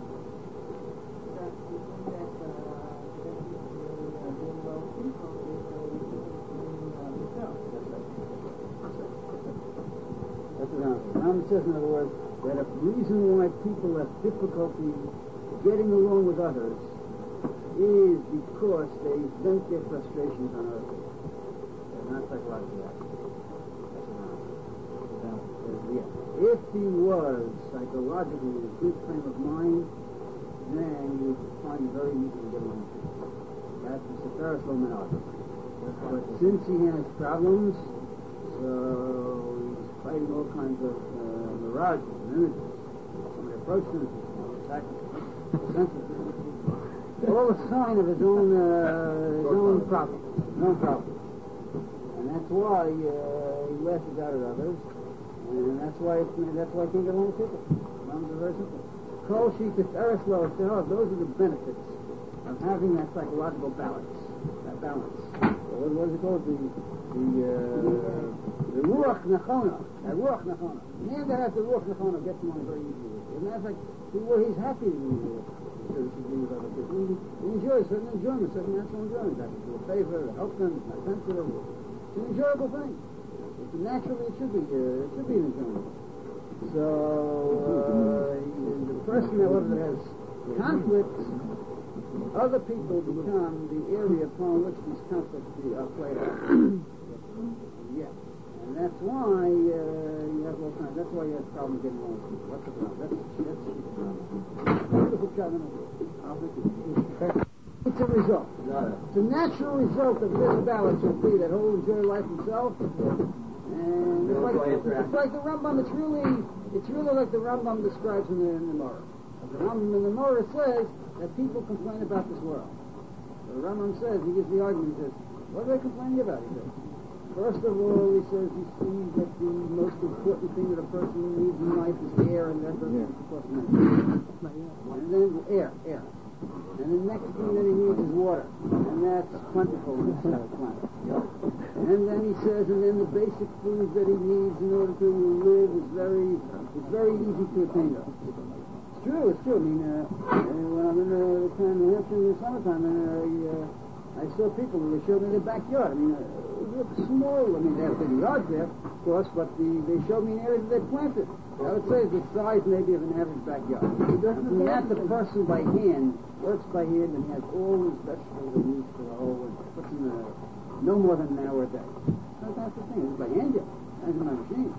the Rambam says, in other words, that a reason why people have difficulty getting along with others is because they vent their frustrations on other people. They're not psychologically active. That's what Rambam says. Yeah. If he was psychologically in a good frame of mind, then he would find it very easy to get along with people. That's the Tiferes Lo Min Ha'adam. But since he has problems, so he's fighting all kinds of uh, mirages and images. Somebody approached him, attacked him, all a sign of his own, uh, his own problem, his own problem. And that's why uh, he lashes out at others, and that's why it's, that's why he can't get along with people. Numbers are very simple. Kol Sheitif Eres Lo Sel, those are the benefits of having that psychological balance, that balance. what, what is it called? The the uh, the ruach nechona. The ruach nechona. The man that has the ruach nechona gets along very easily. As a matter of fact, he, well, he's happy to be with other people. He, he enjoys certain enjoyment, certain natural enjoyment. That to do a favor, to help them, it's not sensitive. It's an enjoyable thing. It's naturally, it should be. Uh, it should be an enjoyment. So uh, the person, however, that has conflicts, other people become the area upon which these conflicts are played out. Yeah. And that's why uh, you have all kinds. That's why you have problems getting along with people. That's the problem. That's that's the problem. Beautiful child. It's a result. It's a natural result of this balance will be that whole enjoy life himself. And it's like, it's like the Rambam. It's really, it's really like the Rambam describes in the, in the Gemara. The Rambam in the Gemara says that people complain about this world. The Rambam says, he gives the argument, he says, what are they complaining about? He says, first of all, he says he sees that the most important thing that a person needs in life is air, and that doesn't yeah. cost money. And then air, air. And the next thing that he needs is water, and that's plentiful in this uh, planet. And then he says, and then the basic foods that he needs in order to live is very, it's very easy to attain. It's true, it's true. I mean, uh, uh, when I'm in the uh, New Hampshire in the summertime, and I, uh, I saw people who showed me their backyard. I mean, uh, it looked small. I mean, they have big yards there, of course, but the, they showed me an area that they planted. I would say it's the size maybe of an average backyard. And that the person by hand works by hand and has all his vegetables and meats for the whole and puts in the, no more than an hour a day. So that's the thing. It's by hand yet. That's my machine.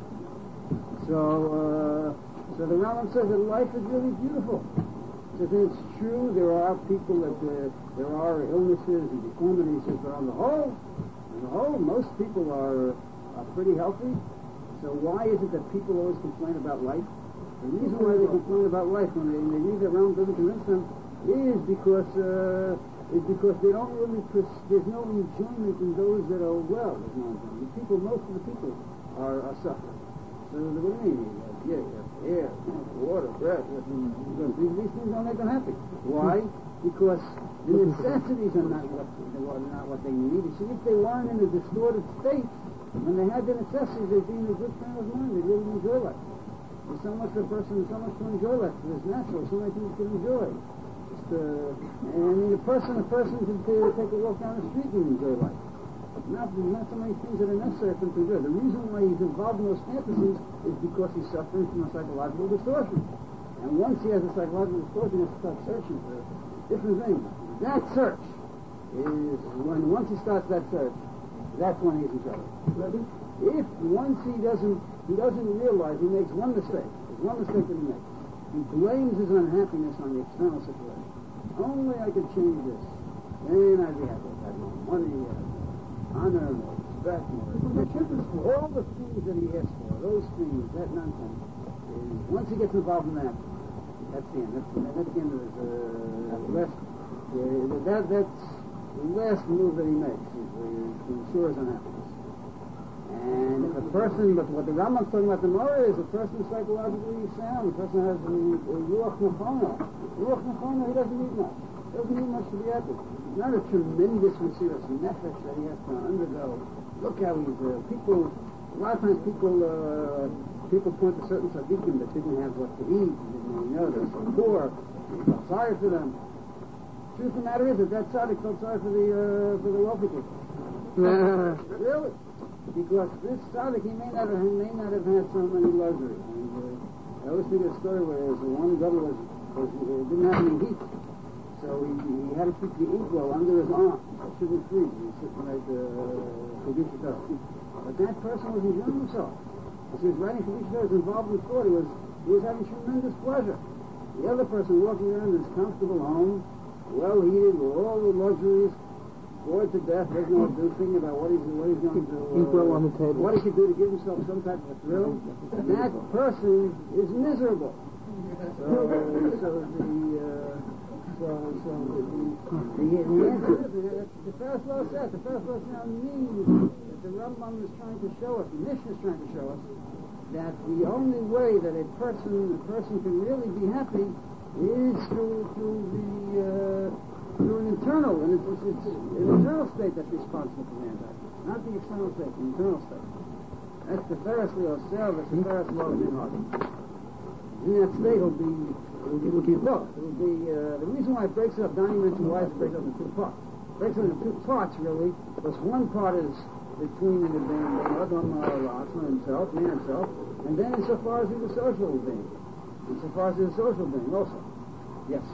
So, uh, so the Rambam says that life is really beautiful. Says it's true there are people that uh, there are illnesses and deformities, but on the whole, on the whole, most people are are pretty healthy. So why is it that people always complain about life? The reason why they complain about life when they, when they read their Rambam doesn't convince them is because uh, is because they don't really pers- there's no enjoyment in those that are well. There's no enjoyment. The people, most of the people are, are suffering. So what do you mean? Yeah, yeah, air, water, breath. These, these things don't make them happy. Why? Because the necessities are not what are not what they need. You see, if they weren't in a distorted state, when they had the necessities, they'd be in a good frame of mind. They really enjoy life. There's so much for a person, so much to enjoy life. It's natural. So many things to enjoy. Just, uh, and I mean, a person, a person can uh, take a walk down the street and enjoy life. Not, not so many things that are necessary for him to enjoy. The reason why he's involved in those fantasies is because he's suffering from a psychological distortion. And once he has a psychological distortion, he has to start searching for different things. That search is when, once he starts that search, that's when he's in trouble. If once he doesn't, he doesn't realize, he makes one mistake. There's one mistake that he makes. He blames his unhappiness on the external situation. Only I could change this, then I'd be happy. I'd have more money, honor, more respect, more all the things that he asks for, those things, that nonsense. Is, once he gets involved in that, that's the end. That's, that's the end of his uh, last. Uh, that that's the last move that he makes. Is, uh, to ensure his unhappiness. And if a person, but what the Rambam's talking about the Gemara is a person is psychologically sound. A person has a ruach nechona. Ruach nechona, he doesn't need much. He doesn't need much to be happy. Not a tremendous mysterious nefesh that he has to undergo. Look how he's uh, people. A lot of times people uh, people point to certain tzaddikim that didn't have what to eat. You know, they're so poor. He felt sorry for them. Truth of the matter is that that tzaddik felt sorry for the uh, for the wealthy people. Really? Because this tzaddik, he may not have, he may not have had so many luxuries. And, uh, I always think of a story where was one governor was, was uh, didn't have any heat, so he, he had to keep the inkwell under his arm. It shouldn't freeze. He was sitting right uh, Kedusha. But that person was enjoying himself. As he was writing Kedusha, he was involved in thought. He was he was having tremendous pleasure. The other person walking around in his comfortable home, well heated, with all the luxuries, bored to death, doesn't know what to do, thinking about what he's, what he's going to do, uh, on the table. what he could do to give himself some type of a thrill. That person is miserable. So, so the, uh, so, so the, the, the answer is, the first law says, the first law now means that the Rambam is trying to show us, the Mishnah is trying to show us, that the only way that a person, a person can really be happy is through, through the, uh, through an internal, and it's, it's, it's an internal state that's responsible for man's action, not the external state, the internal state. That's the Pharisee or self, that's the Pharisee law of the heart. In that state, it'll be, it will be both. It will be, uh, the reason why it breaks up, Donnie mentioned why it breaks up into two parts. It breaks up into two parts, really, because one part is between the being, the Adam Atzma himself, man himself, and then insofar as he's a social being. Insofar as he's a social being, also. Yes.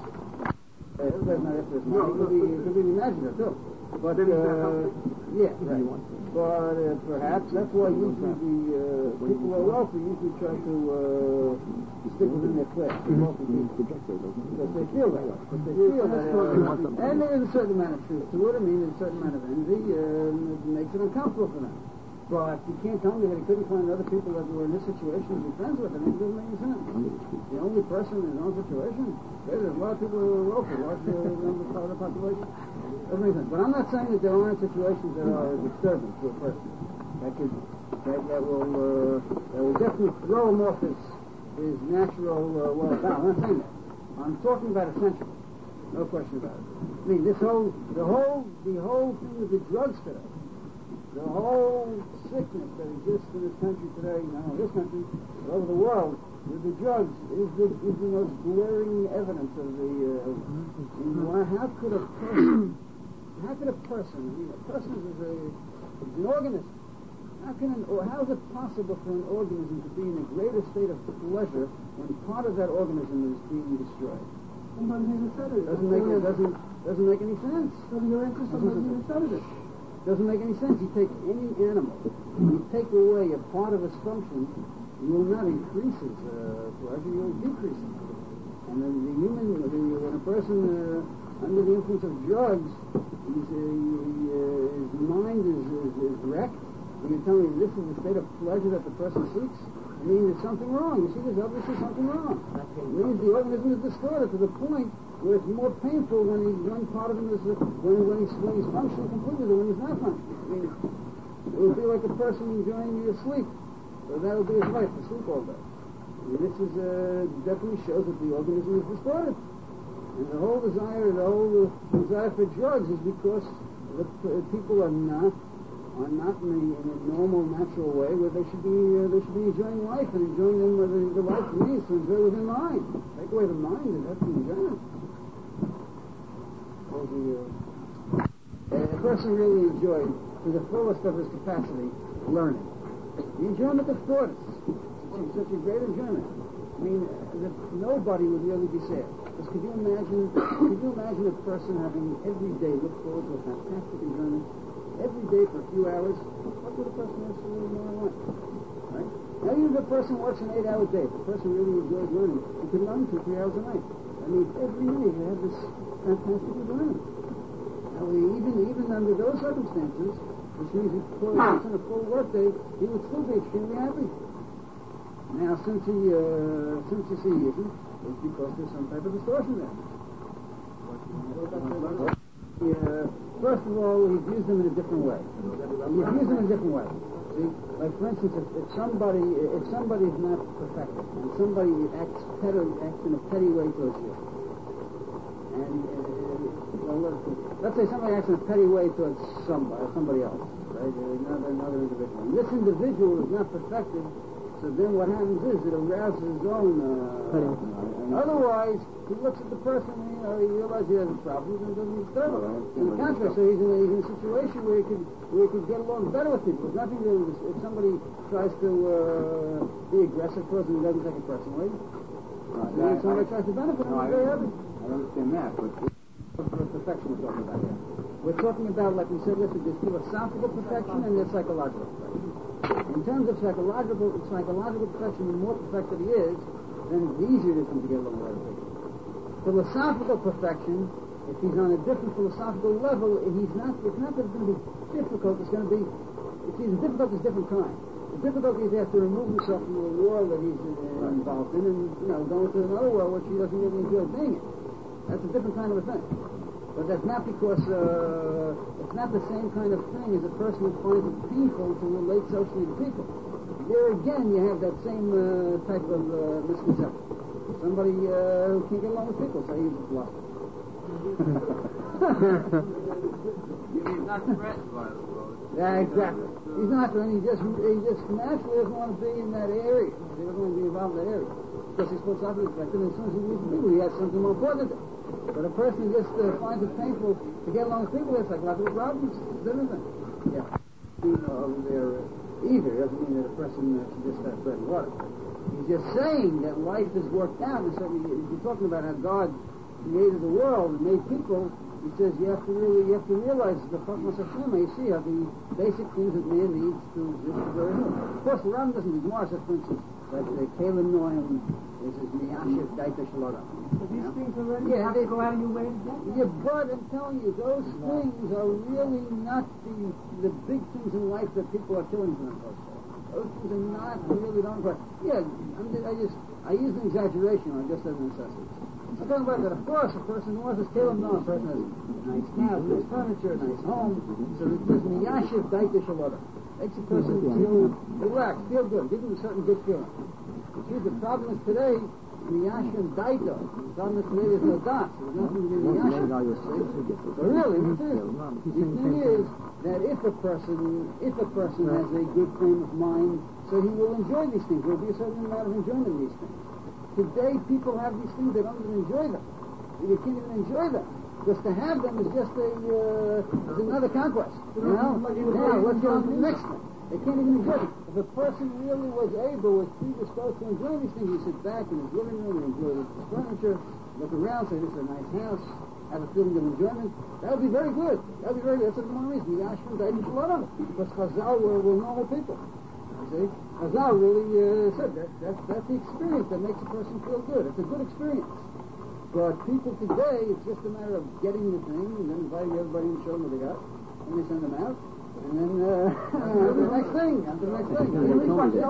Uh, everybody's not after his money. No, it could be, it could be imaginative, too. But, uh, yeah, right. But uh, perhaps that's why usually the uh, people who are wealthy usually try to uh, stick within their class. The wealthy people. Because they feel that way. Because they feel that, uh, and there is a certain amount of truth to it. I mean, there's a certain amount of envy, uh, and it makes it uncomfortable for them. But you can't tell me that he couldn't find other people that were in this situation to be friends with. I mean, it doesn't make any sense. The only person in his own situation, there's a lot of people who are wealthy, large number of the population. Doesn't make sense. But I'm not saying that there aren't situations that are disturbing to a person. That could, that, that will, uh, that will definitely throw him off his, his natural, uh, well, balance. I'm not saying that. I'm talking about essential. No question about it. I mean, this whole, the whole, the whole thing with the drugs today, the whole sickness that exists in this country today, not only this country, but over the world, with the drugs, is the, is the most glaring evidence of the, uh, you know, how could a person, how could a person, I mean, a person is, a, is an organism. How can an, or how is it possible for an organism to be in a greater state of pleasure when part of that organism is being destroyed? Somebody even said it. Doesn't make it doesn't doesn't make any sense. Doesn't your interest? Somebody even said it. Doesn't make any sense. You take any animal, you take away a part of its function, you will not increase its uh, pleasure, you will decrease it. And then the human, the, when a person uh, under the influence of drugs, he's, uh, he, uh, his mind is, is, is wrecked, and you tell me this is the state of pleasure that the person seeks, I mean, there's something wrong. You see, there's obviously something wrong. It means the organism is distorted to the point where it's more painful when he, one part of him is, uh, when, when, he's, when he's functioning completely than when he's not functioning. I mean, it would be like a person enjoying your sleep. So that would be his life, to sleep all day. And this is, uh, definitely shows that the organism is distorted. And the whole desire, the whole uh, desire for drugs is because the uh, people are not are not in a, in a normal, natural way where they should be uh, they should be enjoying life and enjoying them where the, the life needs to enjoy within mind. Take away the mind and that's the enjoyment. The, uh, a person really enjoyed to the fullest of his capacity learning. The enjoyment of thoughts. It's such a great enjoyment. I mean, that nobody would really be sad. Because could you imagine? Could you imagine a person having every day look forward to a fantastic enjoyment? Every day for a few hours, what would a person ask for really more want? Right? Now, even if a person works an eight-hour day, if a person really enjoys learning, he could learn two, three hours a night. I mean, every minute you have this fantastic enjoyment. Now, even even under those circumstances, which means he works on a full work day, he would still be extremely happy. Now, since he uh, since you see he isn't, it's because there's some type of distortion there. Yeah. First of all, he views them in a different way. He views them in a different way. See, like for instance, if, if somebody if somebody is not perfected and somebody acts petty, acts in a petty way towards you, and uh, well, let's, let's say somebody acts in a petty way towards somebody, somebody else, right? Another another individual. And this individual is not perfected. So then what happens is it arouses his own. Uh, otherwise, he looks at the person, you know, he realizes he has a problem and doesn't disturb him. In the contrary, so he's in, a, he's in a situation where he could where he could get along better with people. There's nothing really. If somebody tries to uh, be aggressive towards him, he doesn't take it personally. Right, so if somebody I, tries to benefit him, no, he's very happy. I understand that, but for perfection we're talking about here. We're talking about, like we said yesterday, there's philosophical perfection and there's psychological perfection. In terms of psychological psychological perfection, the more perfected he is, then it's easier to come to get along with other people. Philosophical perfection, if he's on a different philosophical level, he's not. It's not that it's going to be difficult. It's going to be. It's, the difficulty is different kind. The difficulty is he has to remove himself from the world that he's uh, involved in, and you know, go into another world which he doesn't really enjoy being in. That's a different kind of a thing. But that's not because uh, it's not the same kind of thing as a person who finds it painful to relate socially to people. There again, you have that same uh, type of uh, misconception. Somebody uh, who can't get along with people, say he's a philosopher. He's not threatened by the world. Yeah, exactly. He's not, and he just he just naturally doesn't want to be in that area. He doesn't want to be involved in that area because he's supposed to be reflected. And as soon as he meets people, he has something more important to do. But a person who just uh, finds it painful to get along with people, that's like lots of problems. It's different. Yeah. Over there, uh, either doesn't mean that a person uh, should just have bread and water. He's just saying that life is worked out. And certainly, if you're talking about how God created the world and made people, he says you have to really, you have to realize the Chachmas Hashem. You see how the basic things that man needs to exist are very good. Of course, the Ram doesn't ignore us, for instance, that the Kalim Noam is his Miyashiv Daita Shalada. But these yeah. things already yeah, have they, to go out of your way to get them. Yeah, but I'm telling you, those things are really not the the big things in life that people are killing for themselves for. Those things are not really don't important. Yeah, I'm just, I just I use an exaggeration on just as a necessity. I'm talking about that, of course, a person who wants to kill him, no, a person has a nice house, nice furniture, nice home, so it says Miyashiv Daita Shalada. Makes a person feel relaxed, feel good, gives him a certain good feeling. You see, the problem is today, Miyashiv Daita. The problem is today there's no das. There's nothing to be Miyashiv. But really, the thing is that if a person, if a person has a good frame of mind, so he will enjoy these things. There will be a certain amount of enjoyment in these things. Today, people have these things, they don't even enjoy them. They can't even enjoy them. Because to have them is just a, uh, is another conquest. You know? Now, let's go on to the next thing. They can't even enjoy them. If a person really was able, was predisposed to enjoy these things, he sit back in his living room and enjoy his furniture, look around, say, this is a nice house, have a feeling of enjoyment. That would be very good. That would be very good. That's one reason. The Ashram died in Shalom. Because Chazal were, were normal people. See? Chazal really uh, said that that's, that's the experience that makes a person feel good. It's a good experience. But people today, it's just a matter of getting the thing and then inviting everybody and showing what they got, and they send them out, and then uh, the next thing, and the next thing. This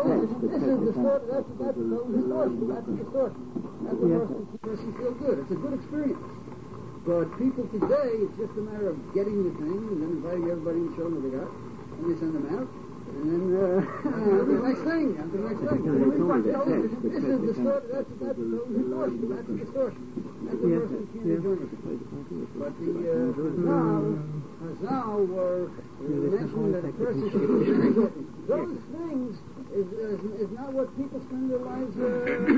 is distortion. That's that's distortion. That's a distortion. That's what makes a person feel good. It's a good experience. But people today, it's just a matter of getting the thing and then inviting everybody and showing what they got, and they send them out. And then uh, the next thing, and the next thing. This is distortion. That's that's distortion. That's a distortion. That's the person can't enjoy it. But the Chazal, Chazal were mentioning that a person should enjoy it. Those things is, is is not what people spend their lives uh,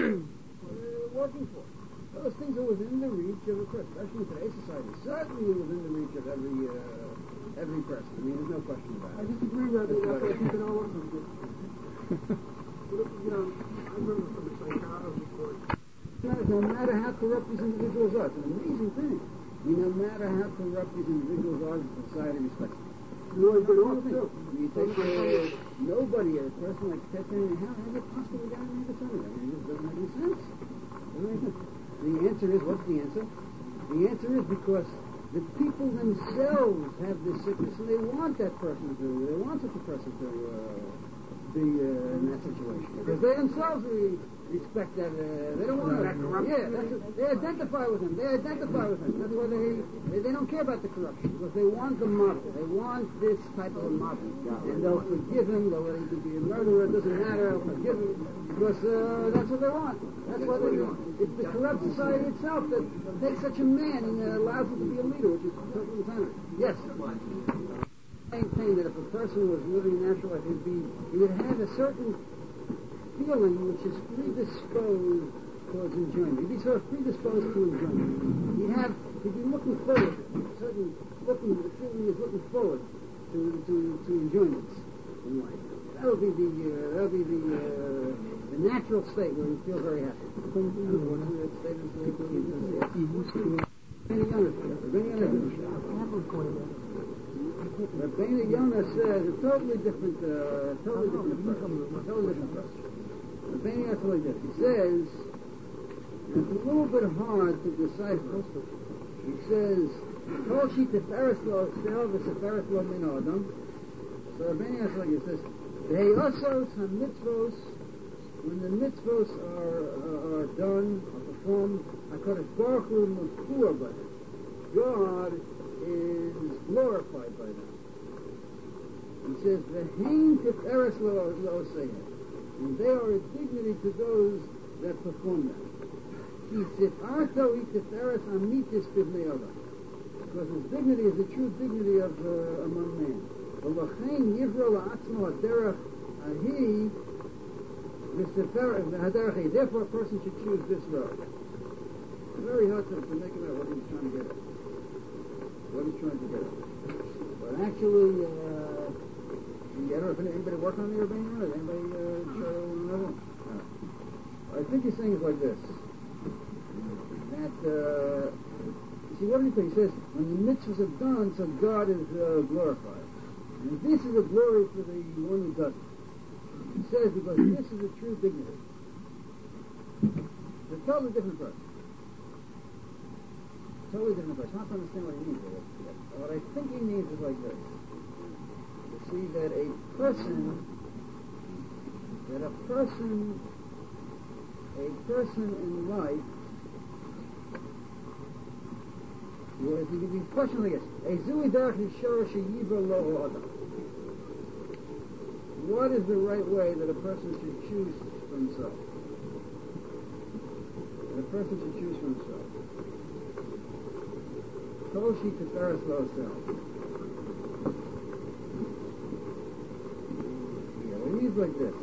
uh, working for. Those things are within the reach of a person, especially in today's society. Certainly within the reach of every. Uh, Every person. I mean, there's no question about it. I disagree with that. That's what I think it all looks like. You know, I remember from the psychotic report. No matter how corrupt these individuals are, it's an amazing thing. I mean, no matter how corrupt these individuals are, society respects them. You always get off too. You take uh, nobody, a person like Petan, how is it possible to make a son of that? I mean, it doesn't make any sense. Doesn't make sense. The answer is, what's the answer? The answer is because the people themselves have this sickness, and they want that person to, they want such a person to uh, be uh, in that situation. Because they themselves really respect that, uh, they don't want to, yeah, that's what, they identify with him, they identify with him. That's why they, they, they don't care about the corruption, because they want the model, they want this type of a model. And they'll forgive him, they'll let him be a murderer, it doesn't matter, they'll forgive him, because uh, that's what they want. That's what they want. It's the corrupt society itself that takes such a man and uh, allows him to be a leader, which is totally insanity. Yes? I maintain that if a person was living a natural life, he'd be, he would have a certain feeling which is predisposed towards enjoyment. He'd be sort of predisposed to enjoyment. He'd have, he'd be looking forward to it. A certain looking, the feeling is looking forward to, to, to enjoyments in life. That would be the, uh, that would be the, uh, the natural state where we feel very happy. Unfortunately, that state is very good. Rabbeinu Yonah says a totally different, uh, totally different approach. Totally different approach. Rabbeinu Yonah totally different. He says it's a little bit hard to decipher. He says, "Kol shi teferes lo sel v'seferes lo min adam." So Rabbeinu Yonah says, "Ve'osos ha-mitzvos." When the mitzvos are, uh, are done, are performed, HaKadosh Baruch Hu mufur by them. God is glorified by them. He says, "V'hein tiferes lo oseihem," and they are a dignity to those that perform them. He tiferes amitis b'bnei adam. Because his dignity is the true dignity of uh, among men. ולכן יברא לעצמו הדרך ההיא וספר הדרך ההיא. Therefore, a person should choose this road. It's very hard to, to make it out what he's trying to get at. What he's trying to get at. But actually, uh, you get it? Anybody work on the Urbane Road? Anybody uh, try to know? No. I think he's saying it like this. That, uh, you see, what did he say? He says, when the mitzvahs are done, so God is uh, glorified. And this is a glory for the one who does it. He says, because this is a true dignity. It's a totally different person. Totally different person. I don't understand what he means here. What I think he means is like this. You see, that a person, that a person, a person in life, well, if you give me a question like this, a zui derech yishara sheyiva lo adam. What is the right way that a person should choose for himself? That a person should choose for himself. Kol shi tiferes lo sel. Yeah, well, he means like this.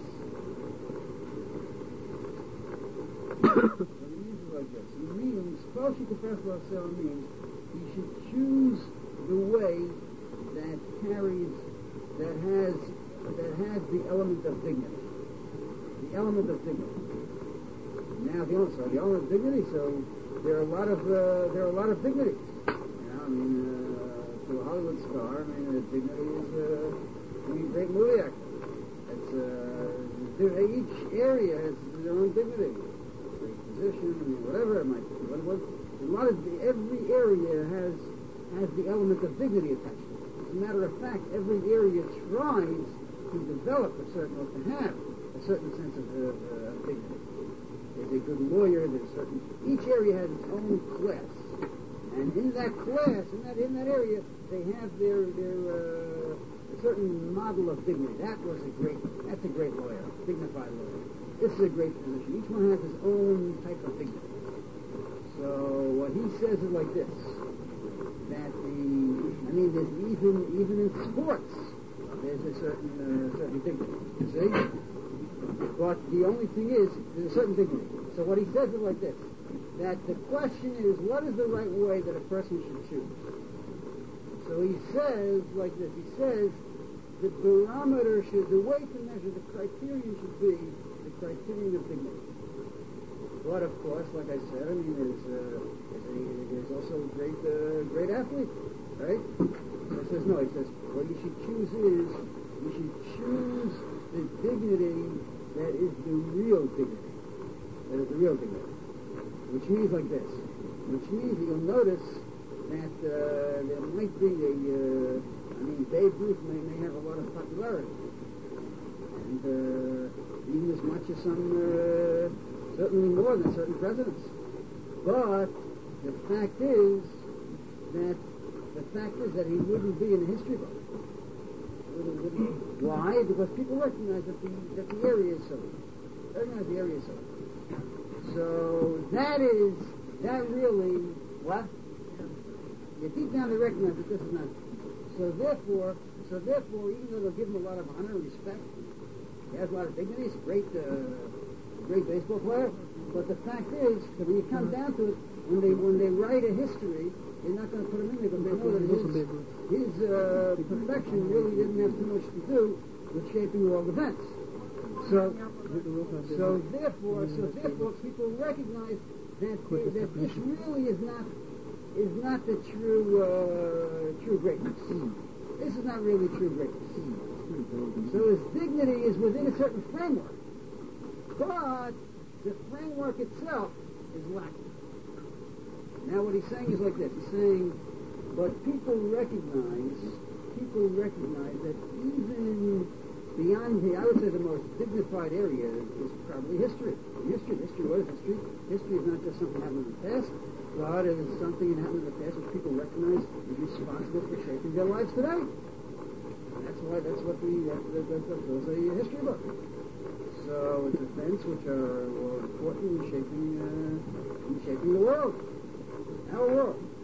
Well, he means it like this. He means, Kol shi tiferes lo sel means he should choose the way that carries, that has, that has the element of dignity. The element of dignity. Now, the element, so the element of dignity. So there are a lot of uh, there are a lot of dignities. You know, I mean, uh, to a Hollywood star, I mean, the dignity is uh, I mean, great movie actor. It's uh, each area has their own dignity. Great position, I mean, whatever it might be. What, what, A lot of the, every area has has the element of dignity attached to it. As a matter of fact, every area tries to develop a certain, or to have a certain sense of uh, uh, dignity. There's a good lawyer. There's certain. Each area has its own class, and in that class, in that in that area, they have their their uh, a certain model of dignity. That was a great. That's a great lawyer, dignified lawyer. This is a great position. Each one has his own type of dignity. So what he says is like this, that the, I mean, there's even even in sports, there's a certain uh, certain dignity, you see? But the only thing is, there's a certain dignity. So what he says is like this, that the question is, what is the right way that a person should choose? So he says like this, he says, the barometer should, the way to measure, the criterion should be the criterion of dignity. But of course, like I said, I mean, there's, uh, there's, a, there's also a great, uh, great athlete, right? So he says, no, he says, what you should choose is, you should choose the dignity that is the real dignity. That is the real dignity. Which means like this. Which means that you'll notice that uh, there might be a, uh, I mean, Babe Ruth may, may have a lot of popularity. And uh, even as much as some... Uh, certainly more than certain presidents. But the fact is that the fact is that he wouldn't be in the history book. Wouldn't, wouldn't. Why? Because people recognize that the that the area is so. Recognize the area is so. So that is that really what? You deep down they recognize that this is not. So therefore, so therefore, even though they'll give him a lot of honor and respect, he has a lot of dignity. He's a great. Uh, great baseball player, but the fact is that when you come down to it, when they when they write a history, they're not going to put him in there because they know that his, his uh, perfection really didn't have too much to do with shaping world events. So, so therefore, so therefore, people recognize that that this really is not is not the true uh, true greatness. This is not really true greatness. So his dignity is within a certain framework. But the framework itself is lacking. Now what he's saying is like this. He's saying, but people recognize, people recognize that even beyond the, I would say the most dignified area is probably history. History, history, what is history? History is not just something that happened in the past, but it is something that happened in the past which people recognize is responsible for shaping their lives today. And that's why, that's what the, that's, that's, that's, that's a history book. So it's events which are well, important in shaping, uh, in shaping the world, our world.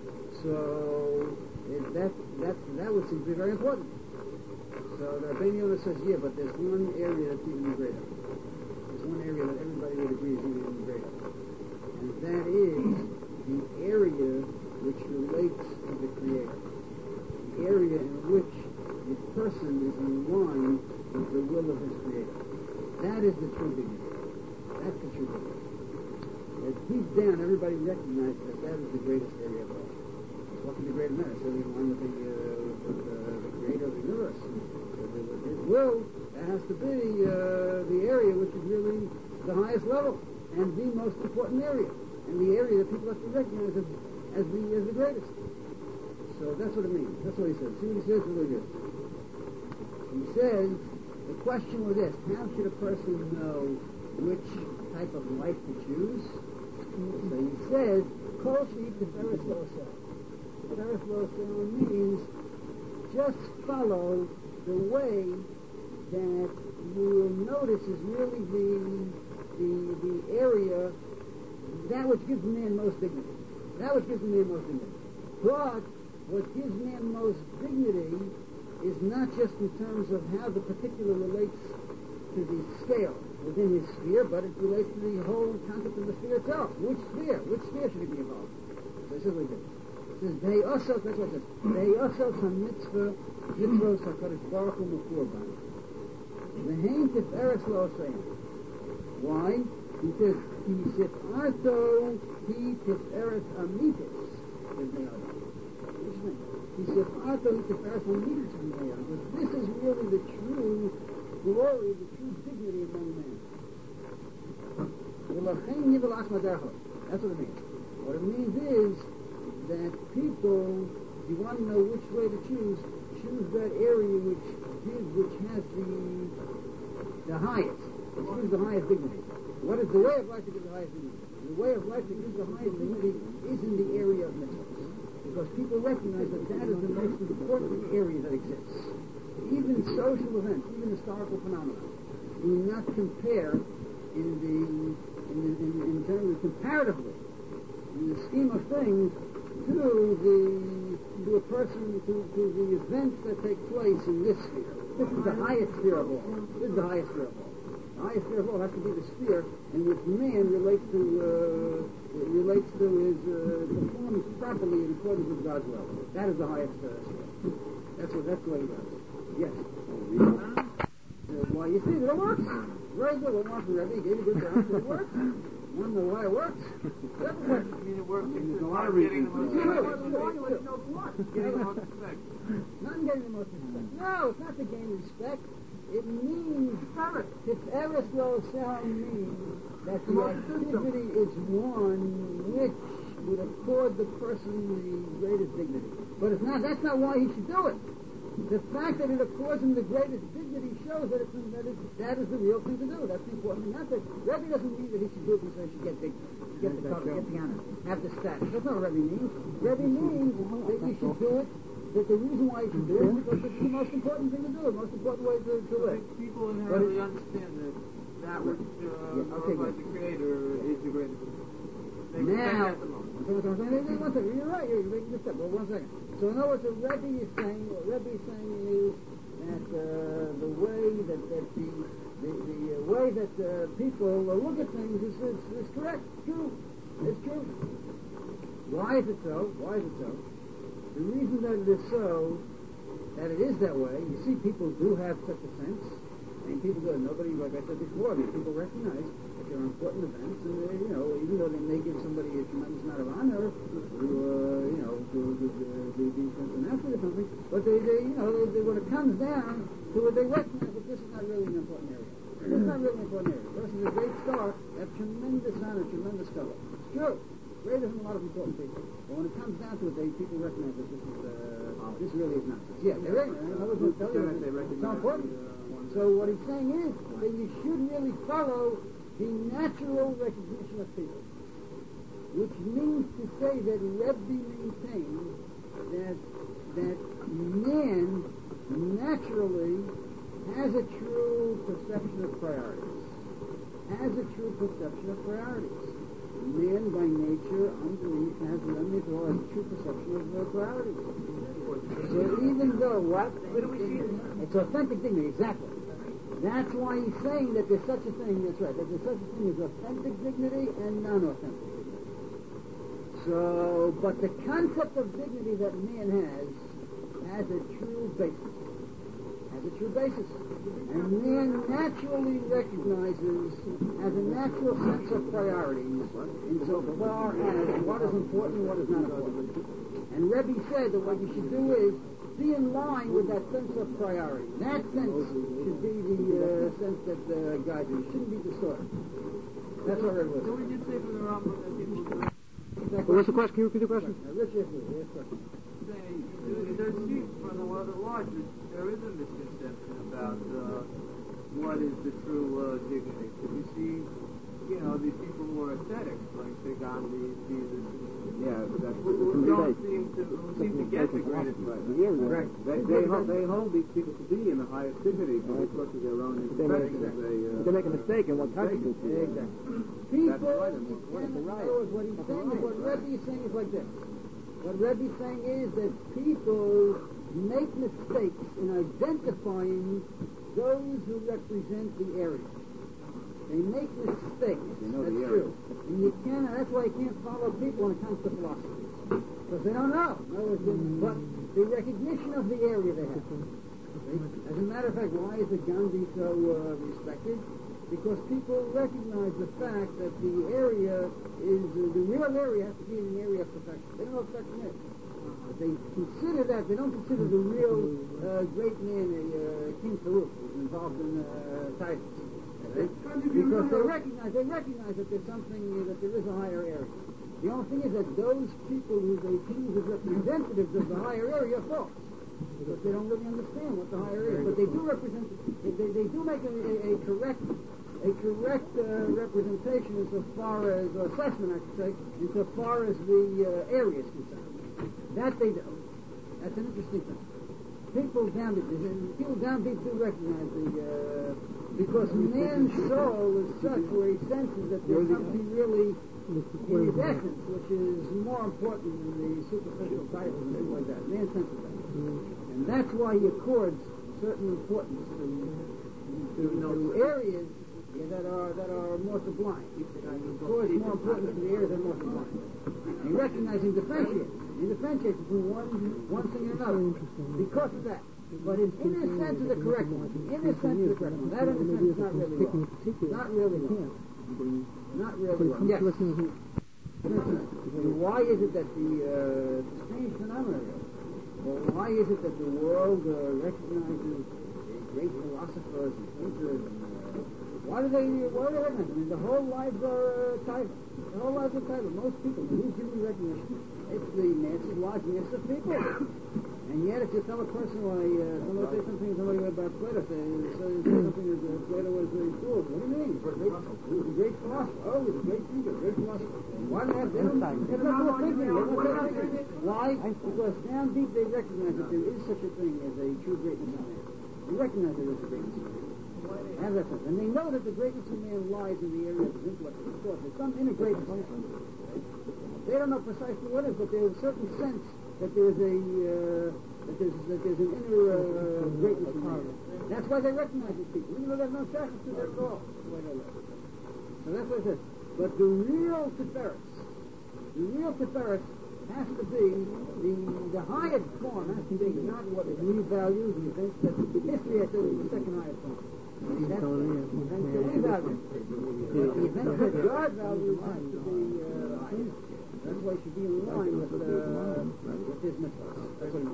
So it, that that that would seem to be very important. So the Rabbeinu Yonah says, yeah, but there's one area that's even greater. There's one area that everybody would agree is even greater, and that is the area which relates to the Creator, the area in which the person is in line with the will of his Creator. That is the true dignity. That's the true dignity. As deep down, everybody recognizes that that is the greatest area of all. What can be greater than that? So in line with the, uh, with the, the Creator of the universe. With, with his will, that has to be uh, the area which is really the highest level and the most important area, and the area that people have to recognize as, as the as the greatest. So that's what it means. That's what he says. See what he says? Really good. He says the question was this: how should a person know which type of life to choose? So he says, "Kol she'it tiferes lo'oseh." Tiferes lo'oseh means just follow the way that you will notice is really the the the area that which gives man most dignity. That which gives man most dignity. But what gives man most dignity is not just in terms of how the particular relates to the scale within his sphere, but it relates to the whole concept of the sphere itself. Which sphere? Which sphere should he be involved in? So this is what he says. It says, They also, that's what it says, They also some mitzvah, mitzvahs HaKadosh Baruch Hu Mefurban. Ve'hein tiferes lo'oseh. Why? He says, Ki sifarto hi tiferes amitis. He says, Arto hi tiferes amitis. Because this is really the true glory, the true dignity among men. That's what it means. What it means is that people, if you want to know which way to choose, choose that area which gives, which has the the highest, which gives the highest dignity. What is the way of life that gives the highest dignity? The way of life that gives the highest dignity is in the area of mitzvahs. Because people recognize that that is the most important area that exists. Even social events, even historical phenomena, do not compare in the in, the, in, in terms of comparatively in the scheme of things to the to a person to, to the events that take place in this sphere. This is the highest sphere of all. This is the highest sphere of all. The highest sphere of all has to be the sphere in which man relates to uh, relates to his uh, performs properly in accordance with God's will. That is the highest uh, sphere. That's what that's what he does. Yes. Uh, well, you see that it works. Very good. Well, Martin Rebbe gave you a good answer. It works. You want to know why it works? That's the question. I mean, it works. There's a lot of reasons. Getting the most respect. Not in getting the most respect. No, it's not to gain respect. It means tiferes lo'oseh means that the activity is one which would accord the person the greatest dignity. But it's not. That's not why he should do it. The fact that it accords him the greatest dignity shows that, it's, that it's, that is the real thing to do. That's the important thing. Not that Rebbe doesn't mean that he should do it because he should get big, get the cover, get the honor, have the status. That's not what Rebbe means. Rebbe means that you should do it. That the reason why you should do it is because it's the most important thing to do. The most important way to, to live. People inherently understand that that which uh, yeah, okay, glorifies the Creator is the greatest. They now, respect that the most. One second, you're right, you're making this step. Well, one second. So in other words, what Rebbe is saying, what Rebbe is saying is that uh, the way that, that the the, the uh, way that uh, people uh, look at things is, is, is correct, true. It's true. Why is it so? Why is it so? The reason that it is so, that it is that way, you see people do have such a sense, and people do, nobody, like I said before, I mean, people recognize that there are important events, and they, you know, even though they may give somebody a tremendous amount of honor, to, uh, you know, to, to, to, to be an athlete or something, but they, they you know, they, they, when it comes down to it, they recognize that this is not really an important area. This is not really an important area. Versus a great star, they have tremendous honor, tremendous cover. It's true. Greater than a lot of important people. But when it comes down to it, they people recognize that this is uh, this really is nonsense. Yeah, they recognize. I was going to tell you that it's so important. So what he's saying is that you should really follow the natural recognition of people, which means to say that Rebbe maintains that that man naturally has a true perception of priorities. Has a true perception of priorities. Man by nature, underneath, has underneath all has a true perception of uh, clarity. So even though what? It's authentic dignity, exactly. That's why he's saying that there's such a thing, that's right, that there's such a thing as authentic dignity and non-authentic dignity. So, but the concept of dignity that man has, has a true basis. Has a true basis. And man naturally recognizes, has a natural sense of priorities insofar as what is important and what is not important. And Rebbe said that what you should do is be in line with that sense of priority. That sense should be the uh, sense that uh, guides you. It shouldn't be distorted. That's what Rebbe was. So we did say for the Rambam that people do Well, what's the question? Can you repeat the question? Now, Rich, yes, yes, question. say, it does seem from the world at large that there is a misconception about uh, what is the true uh, dignity. Because you see, you know, these people who are ascetics, like say Gandhi, Jesus, Yeah, but that's who, who don't seem to, who seem to get the greatest right. Right. They, they, hold, they hold these people to be in the highest dignity because of their own imperfections. They, uh, they make a mistake in what constitutes it. Exactly. People, right. what, right. what he's saying is, what Rebbe is saying is like this. What Rebbe is saying is that people make mistakes in identifying those who represent the area. They make mistakes. They know that's the true. And you can't, that's why you can't follow people when it comes to philosophy. Because they don't know. In other words, but the recognition of the area they have. As a matter of fact, why is the Gandhi so uh, respected? Because people recognize the fact that the area is, uh, the real area has to be an area of perfection. They don't know what perfection is. But they consider that, they don't consider the real uh, great man, uh, King Farouk, who's involved in uh, titles. Right? Because they recognize, they recognize that there's something, uh, that there is a higher area. The only thing is that those people who they choose as representatives of the higher area are false. Because they don't really understand what the higher area is. But they do represent, they, they, they do make a, a, a correct, a correct uh, representation insofar as, or assessment I should say, insofar as the uh, area is concerned. That they do. That's an interesting thing. People down deep, people down deep do recognize the, uh, because man's soul is such where he senses that there's something really in his essence, which is more important than the superficial titles and things like that. Man senses that. And that's why he accords certain importance to, to, to areas that are that are more sublime. He accords more importance to the areas that are more sublime. And he recognizes and differentiates. He differentiates between one, one thing and another. Because of that. But his inner sense is the correct one. The inner sense is the correct one. That inner sense is not really wrong. Not really wrong. Not really wrong. Yes. Why is it that the uh, strange phenomenon is? Well, why is it that the world uh, recognizes great philosophers and thinkers? And, uh, why do they? Why do they recognize them? I mean, the whole lives are uh, titled. The whole lives are titled. Most people, who's giving recognition? It's the massive, large mass of people. And yet, if you tell a person why uh, somebody say something to somebody about Plato, say, say, say something that uh, Plato was a fool. What do you mean? He was a great philosopher. Oh, he was a great thinker, great philosopher. Why do they have? They don't. They don't do a thinking. They don't say thinking. Why? Because down deep they recognize that there is such a thing as a true greatness of man. They recognize there is a greatness of man. Have that sense. And they know that the greatness of man lies in the area of his intellect. Of course, there's some inner greatness. They don't know precisely what it is, but there's a certain sense that there's a uh, that there's that there's an inner uh, greatness in man. That's why they recognize these people, even though they have no shackles to their call. That's the way they live. So that's what it says. But the real Tiferes, the real Tiferes has to be the the highest form has to be not what we value, the events that history has said is the second highest form. The events that we value. But the events that God values has to be uh, the highest. That's why it should be in line with, uh, with his mitzvahs. That's what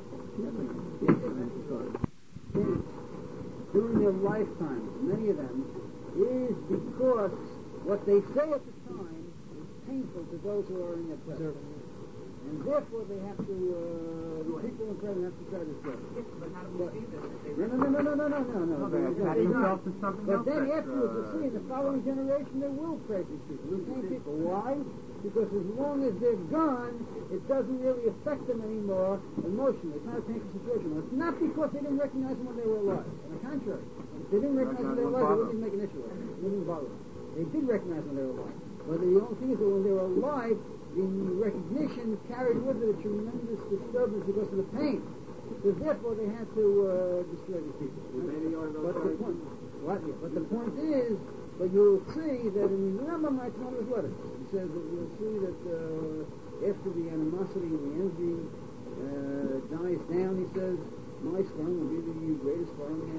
he means. During their lifetime, many of them, is because what they say at the time is painful to those who are in their presence. And therefore they have to, uh, the people in present have to try to say. But how do we see this? No, no, no, no, no, no, no, no. But then afterwards, you see, in the following generation, they will praise these people, the same people. Why? Because as long as they're gone, it doesn't really affect them anymore emotionally. It's not a painful situation. It's not because they didn't recognize them when they were alive. On the contrary, if they didn't recognize them when they were alive, they wouldn't even make an issue of it. They wouldn't bother them. They did recognize when they were alive. But the only thing is that when they were alive, the recognition carried with it a tremendous disturbance because of the pain. So therefore they had to uh, destroy these people. But the point, what? But the point is, but you'll see that in the Rambam writes one of his letters. He says that you'll see that uh, after the animosity and the envy uh, dies down, he says, my sperm will be the greatest sperm. Uh,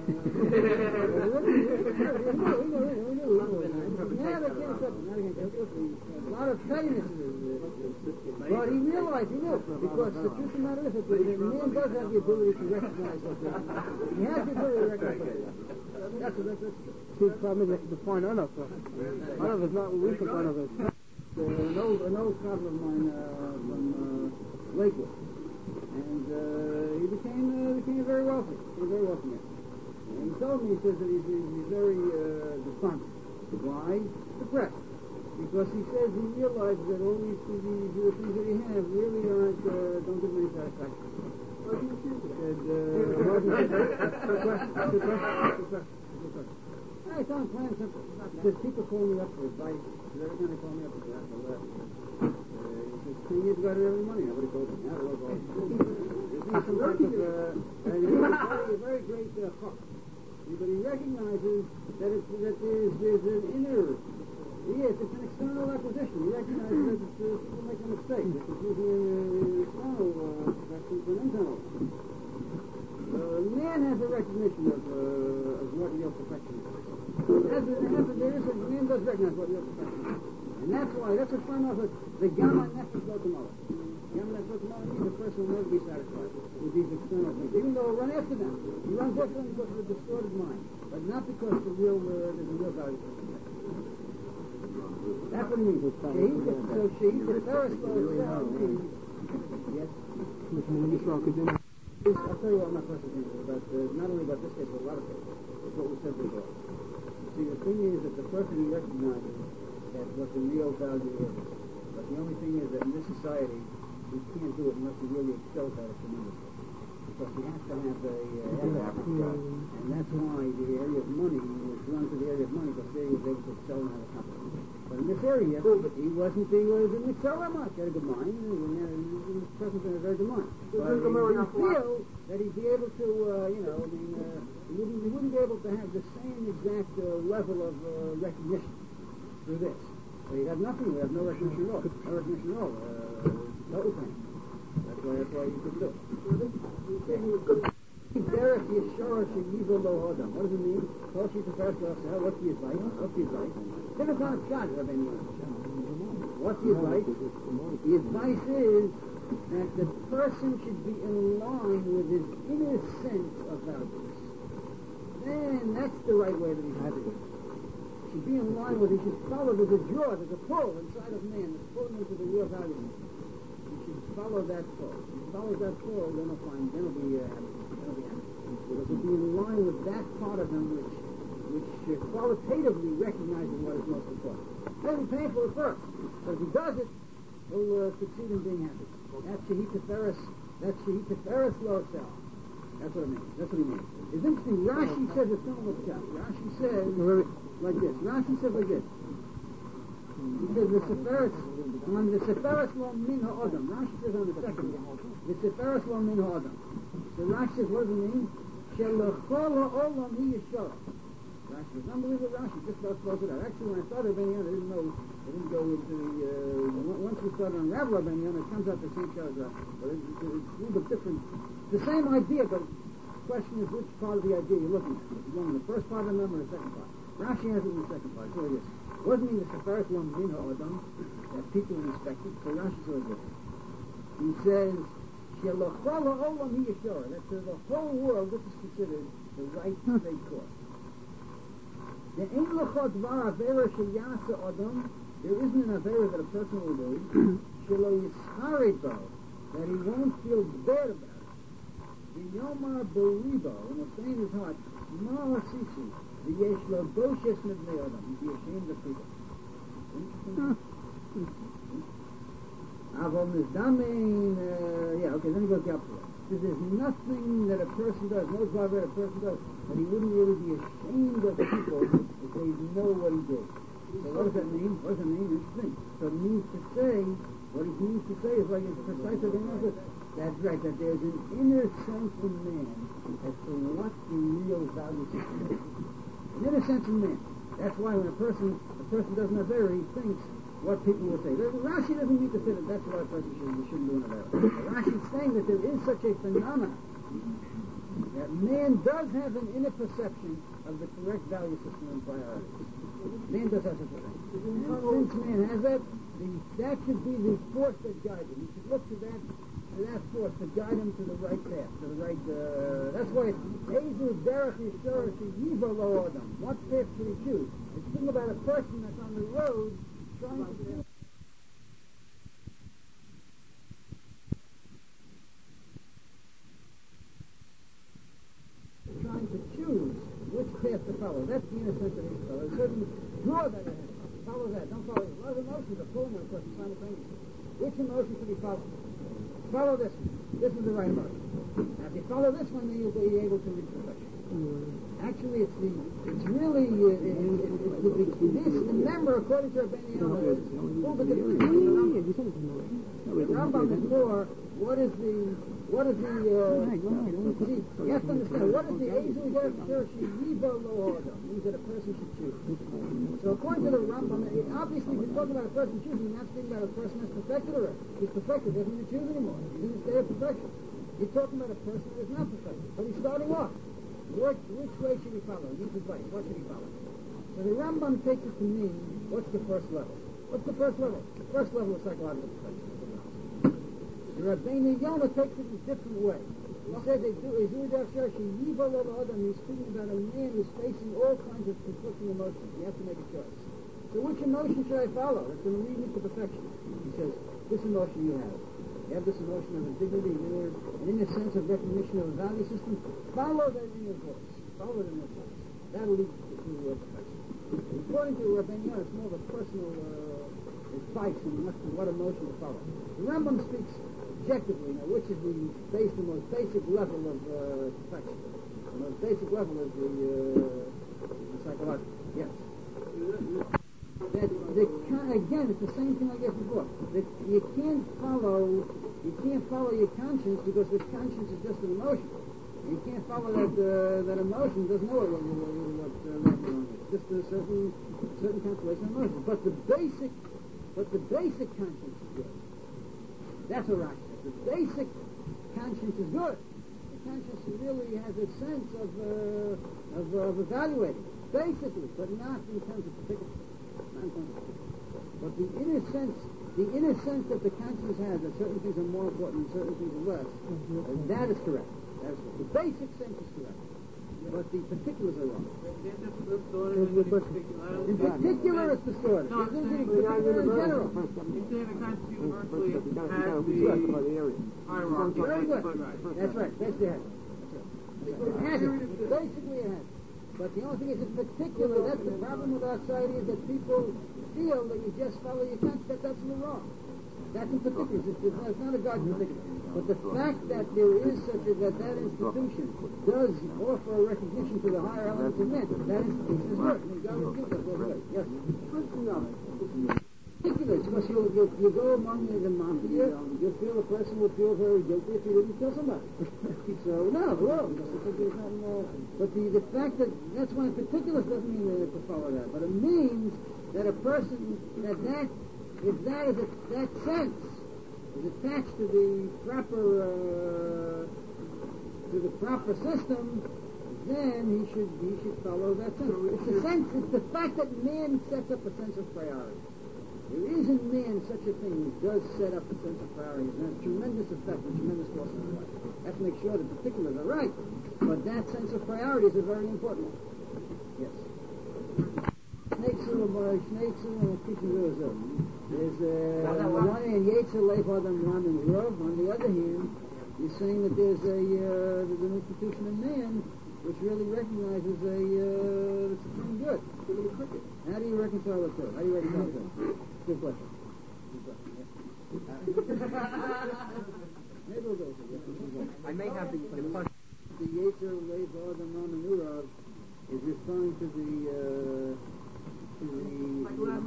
a lot of pettiness. But he realized, he knew, because the truth of the matter is that the man does have the ability to recognize what he has the ability to recognize what that's what that's See, the problem is you have to define enough. Enough is not what we think enough is. Uh, an old, an old cousin of mine uh, from uh, Lakewood, and uh, he became uh, became very wealthy, became very wealthy man. And he told me, he says that he's, he's, he's very uh, despondent. Why? Depressed. Because he says he realizes that all these, these, these things that he has really aren't, uh, don't give him any satisfaction. He said, uh, well, he said, good question, good question, good question, good question. I tell him plain and simple. He says, people call me up for advice. Every time they call me up for that, for that. Uh, he says, ten years ago I didn't have any money. Nobody told me. Now it was all. There's some type of, uh, and he's a very, very great uh, cook. But he recognizes that, it's, that there's, there's an inner, yes, it's an external acquisition. He recognizes that it's, uh, people make a mistake. That it's using an external uh, perception for an internal one. Uh, man has a recognition of, uh, of what real perfection is. As it happens, there is a, man does recognize what real perfection is. And that's why, that's what Shlomo says, the Gamma Nefesh Lo Tomorrow. Gamma Nefesh Lo Tomorrow means the person will never be satisfied with these external things. Even though he'll run after them. He runs after them because of a distorted mind. But not because the real, uh, there's a real value for them. That's what he means. So Sheikh Ferris Lo means, yes? I'll tell you what my personal opinion is about, uh, not only about this case, but a lot of cases. It's what we said before. See, the thing is that the person he recognizes that what the real value is. But the only thing is that in this society, he can't do it unless he really excels at it tremendously. Because he has to have a uh, ethic, and that's why the area of money was drawn to the area of money, because there he was able to excel and have a company. But in this area, he wasn't, he was, didn't excel that much. He had a good mind, and he was present in a very good mind. But he didn't feel that he'd be able to, uh, you know, I mean, uh, he, wouldn't, he wouldn't be able to have the same exact uh, level of uh, recognition through this. So he'd have nothing, he'd have no recognition at all. No recognition at all. Uh, total pain. That's why, that's why you could do it. Derek Yeshua Sheyiva Lo Hodam. What does it mean? Toshi Teferes Lo Hosel. What's the advice? What's the advice? Different kind of shot, Rabbi Yoel. What's the advice? The advice is that the person should be in line with his inner sense of values. Then that's the right way that he should do it. Should be in line with, he should follow, there's a draw, there's a pull inside of man that's pulling into the real value. He should follow that pull. If he follows that pull, then he'll find, then he'll be uh, happy. Then he'll be happy. Because he'll be in line with that part of him which which uh, qualitatively recognizes what is most important. It may be painful at first, but if he does it, he'll uh, succeed in being happy. That's Shehi Teferes, that's Shehi Teferes Lo Hosel. That's what it means. That's what he means. It's interesting. Rashi says a similar shot. Rashi says like this. Rashi says like this. He says the Seferis, on the Seferis Lo Min Ha'odam. Rashi says on the second one, the Seferis Lo Min Ha'odam. So Rashi says, what does it mean? Shelachol Ha'olam Hi Yeshara. Rashi says, unbelievable Rashi, just about close it out. Actually, when I started Rabbeinu Yonah, I didn't know, I didn't go into the, uh, once we started on Rabbi Rabbeinu Yonah, it comes out the same shot as Rashi. But it's, it's, it's a little bit different. The same idea, but the question is which part of the idea you're looking at. If you're going in the first part of the number or the second part. Rashi has it in the second part. So it is. It wasn't in the Seferis Lo Min Ha'odam that people respected. So Rashi says this. He says, Shelachol Ha'olam Hi Yeshara. That to the whole world, this is considered the right straight course. The Ein L'chot Dvar Avera Shel Yasa Adam. There isn't an Avera that a person will do. Shelo Yischared Bo. That he won't feel bad about it. V'yomar Beribo. And will say in his heart, Ma Asisi. V'yesh Lo Boshes Mibnei Adam. He'd be ashamed of people. Aval Mizdamein. Yeah, okay, then he goes the opposite. Because there's nothing that a person does, no job that a person does, that he wouldn't really be ashamed of people if they know what he did. So what does that mean? What does that mean? Interesting. So it means to say, what it means to say is like it's precise again. That's right, that there's an inner sense in man as to what the real value system is. An inner sense in man. That's why when a person a person doesn't have error, he thinks what people will say. The, Rashi doesn't mean to say that that's what a person should, you shouldn't do in a error. Rashi is saying that there is such a phenomenon that man does have an inner perception of the correct value system and priorities. Man does have such a thing. And since man has that, the, that should be the force that guides him. You should look to that to that force to guide him to the right path, to the right, uh, that's why it's Ezu Derech Yishor Sheyiva Lo Adam. What path should he choose? It's thinking about a person that's on the road trying to do trying to choose which path to follow. That's the inner sense of each fellow. A certain draw that ahead. Follow that. Don't follow it. A lot of emotions are pulling on a person simultaneously. Which emotion should he follow? Follow this one. This is the right emotion. Now, if you follow this one, then you'll be able to reach perfection. Actually, it's the, it's really, uh, it, it, it's the, this, remember, according to Rabbeinu Yonah, it's all the different the Rambam is more, what is the, what is the, uh, see, you have to understand, what is the Ezu Derech Yishor Sheyiva Lo Adam? Means that a person should choose. So according to the Rambam, it, obviously, if you're talking about a person choosing, you're not speaking about a person that's perfected already. He's perfected, doesn't need to choose anymore. He's in the state of perfection. You're talking about a person that is not perfected, but he's starting off. Which, which way should he follow? He needs advice. What should he follow? So the Rambam takes it to mean, what's the first level? What's the first level? The first level is psychological perfection. The Rabbeinu Yonah takes it in a different way. He says they do is he's speaking about a man who's facing all kinds of conflicting emotions. You have to make a choice. So which emotion should I follow? That's going to lead me to perfection. He says, this emotion you have. You have this emotion of a dignity, an inner, an inner sense of recognition of a value system. Follow that inner voice. Follow that inner voice. That'll lead you to uh, perfection. According to Rabbeinu Yonah, it's more of a personal uh, advice on what, what emotion to follow. The Rambam speaks objectively, now, which is the, base, the most basic level of uh, perfection. The most basic level is the, uh, the psychological. Yes. That the, again, it's the same thing I guess before. That you can't follow, you can't follow your conscience because the conscience is just an emotion. You can't follow that uh, that emotion. Doesn't know what what uh, wrong is. Just a certain certain constellation of emotions. But the basic, but the basic conscience is good. That's what Rashi says. The basic conscience is good. The conscience really has a sense of uh, of, of evaluating, basically, but not in terms of particulars. But the inner sense, the inner sense that the conscience has that certain things are more important and certain things are less, mm-hmm. that is correct. That is correct. The basic sense is correct. But the particulars are wrong. In particular, it's distorted. No, it's in particular in general. You say the conscience universally has the hierarchy. Very good. That's right. That's the head. It has it. Basically, it has it. But the only thing is, in particular, that's the problem with our society, is that people feel that you just follow your conscience. That, that's in the wrong. That's in particular. It's, it's, not, it's not a God in particular. But the fact that there is such a, that that institution does offer a recognition to the higher elements of men, that institution is good. I mean, God will give that good. Yes. Particulars, because you you you go among the, the mafia, you'll feel a person will feel very guilty if he didn't kill somebody. So no, well, there's not, uh, but the the fact that that's why in particulars doesn't mean that to follow that, but it means that a person that that if that is a, that sense is attached to the proper uh, to the proper system, then he should he should follow that sense. It's the sense. It's the fact that man sets up a sense of priority. There is in man such a thing who does set up a sense of priorities, and has tremendous effect and tremendous force in his life. You have to make sure the particulars are right, but that sense of priorities is very important. Yes. Shneitzul by Shneitzul and Kishin Rizal. There's uh, on the one hand Yetzel Leif Adam Ram and Rav. On the other hand, you're saying that there's a uh, there's an institution in man which really recognizes a uh, supreme good. How do you reconcile it to? How do you reconcile it to? Good question. Good question. Yeah. Maybe we'll go with it. I may have the, the question. The Yetzer Leif Adam Ram and Urav is referring to the uh, to the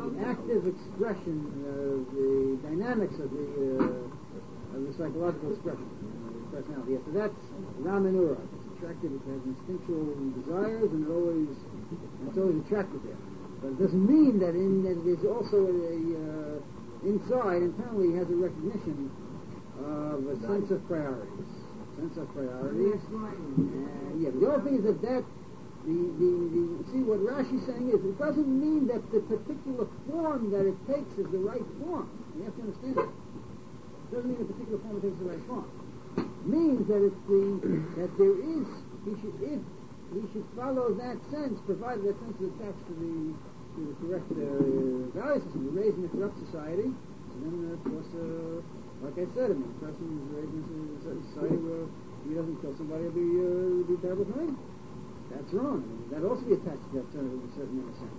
the active expression of the dynamics of the uh, of the psychological expression, uh, personality. Yeah, so that's Ramanura. It's attractive. It has instinctual desires, and it always and it's always attractive there. But it doesn't mean that in that it is also a uh, inside internally has a recognition of a sense of priorities, sense of priorities. And yeah, but the only thing is that that the, the, the see what Rashi's saying is it doesn't mean that the particular form that it takes is the right form. You have to understand that. It doesn't mean the particular form it takes the right form. It means that it's the that there is he should if he should follow that sense, provided that sense is attached to the to the correct uh, value system. You're raised in a corrupt society, so then uh, of course uh, like I said, I mean, a person who's raised in a certain society where he doesn't kill somebody, it'll be, uh, it'll be a terrible thing. That's wrong. I mean, that also be attached to that to a certain sense.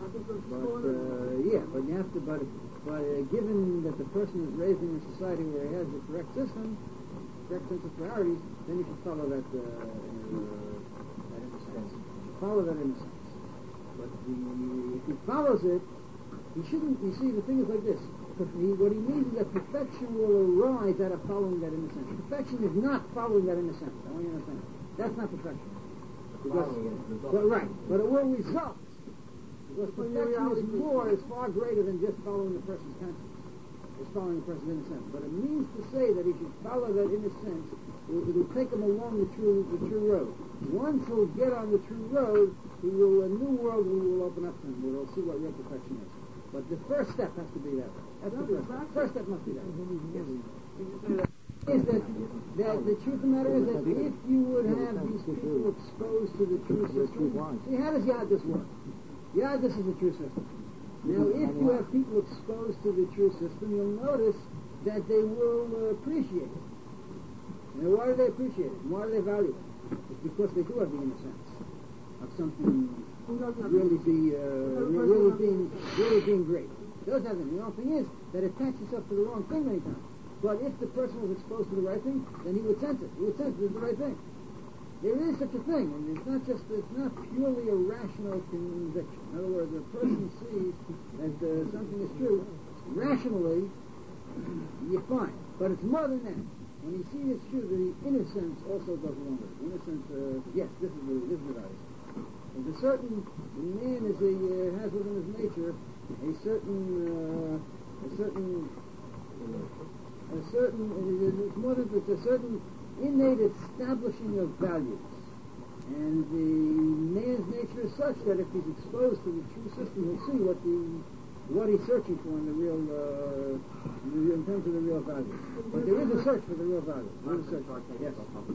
But, uh, yeah, but you have to, but, but uh, given that the person is raised in a society where he has the correct system, correct sense of priorities, then you should follow that, uh, uh, that in a sense. Follow that in a sense. But the, if he follows it, he shouldn't, you see, the thing is like this. He, what he means is that perfection will arise out of following that innocence. Perfection is not following that innocence. I want you to understand. That's not perfection. Because, but right, but it will result. Because perfection is more, is far greater than just following the person's conscience. It's following the person's innocence. But it means to say that he should follow that innocence. It will take him along the true, the true road. Once he'll get on the true road, he will, a new world will open up to him. Where he'll see what real perfection is. But the first step has to be that way. That's the first step. First step must be that way. Yes. Is that, that the truth of the matter is that if you would have these people exposed to the true system, see, how does Yadus work? Yadus is the true system. Now, if you have people exposed to the true system, you'll notice that they will uh, appreciate it. Now, why do they appreciate it? Why do they value it? It's because they do have the innocence of something really be uh, really being really being great. Those have them. The only thing is that it attached itself to the wrong thing many times. But if the person was exposed to the right thing, then he would sense it. He would sense it as the right thing. There is such a thing, and it's not just it's not purely a rational conviction. In other words, a person sees that uh, something is true rationally, you're fine. But it's more than that. When you see it's true, the innocence also goes along with it. Innocence, uh, yes, this is the this is the value. There's a certain man is a uh, has within his nature a certain uh, a certain a certain it's more than it's a certain innate establishing of values, and the man's nature is such that if he's exposed to the true system, he'll see what the what he's searching for in the real uh, in, the, in terms of the real values. But there is a search for the real values. There is a search. Yes.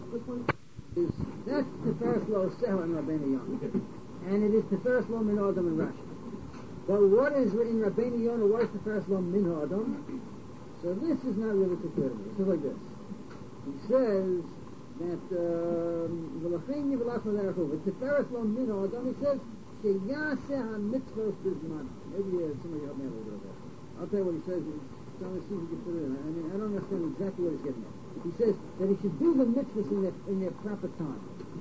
Is that's the first law of Sehel and Rabbeinu Yonah, and it is the first law min Adam and Rashi. But what is in Rabbeinu Yonah? What is the first law min Adam? So this is not really too clear to me. It's just like this. He says that v'lachein yivelach l'derechov. It's the first law min Adam. He says sheyaseh hamitzvos b'zman. Maybe uh, somebody help me out a little bit. I'll tell you what he says. Tell me see if you can put it in. I mean, I don't understand exactly what he's getting at. He says that he should do the mitzvahs in their, in their proper time.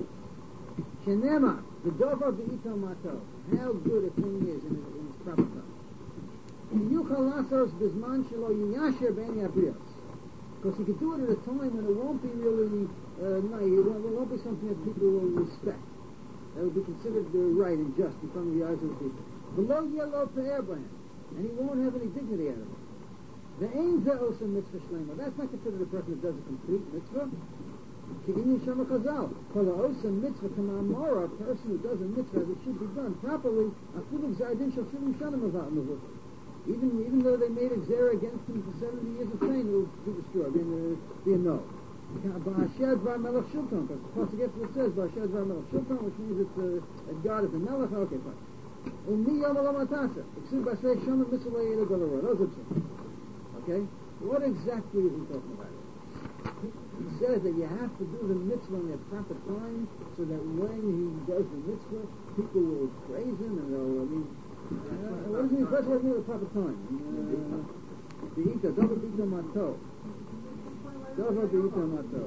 Shenema, the dover be'ito mato. How good a thing is in, in its proper time. Yuchal lasos bizman shelo yiyasher ben yabrios. Because he could do it at a time when it won't be really, uh, no, it won't, it won't be something that people will respect. That will be considered uh, right and just in front of the eyes of the people. Below yellow pe'er brand. And he won't have any dignity out of it. The aim ze'os a mitzvah shlema. That's not considered a person that does a complete mitzvah. K'ini shama chazal. Kol ha'osa mitzvah k'ma'amora, a person who does a mitzvah as it should be done properly, afilu g'zardin shal shilim shanim avat mavut. Even even though they made a gzera against him for seventy years of pain, it will be destroyed. Be a, be a no. Ba'asher dvar melech shilton, because the pasuk after it says ba'asher dvar melech shilton, which means it's uh, that God is a melech. Okay, fine. Umi yom alam atasa. Except by saying shaman mitzvah le'ela galara. Those are two. Okay? What exactly is he talking about? He says that you have to do the mitzvah in their proper time, so that when he does the mitzvah, people will praise him, and they'll, I mean, uh, what does he mean? First of all, the proper time. Be'ita, double be'ita mato. Double be'ita mato.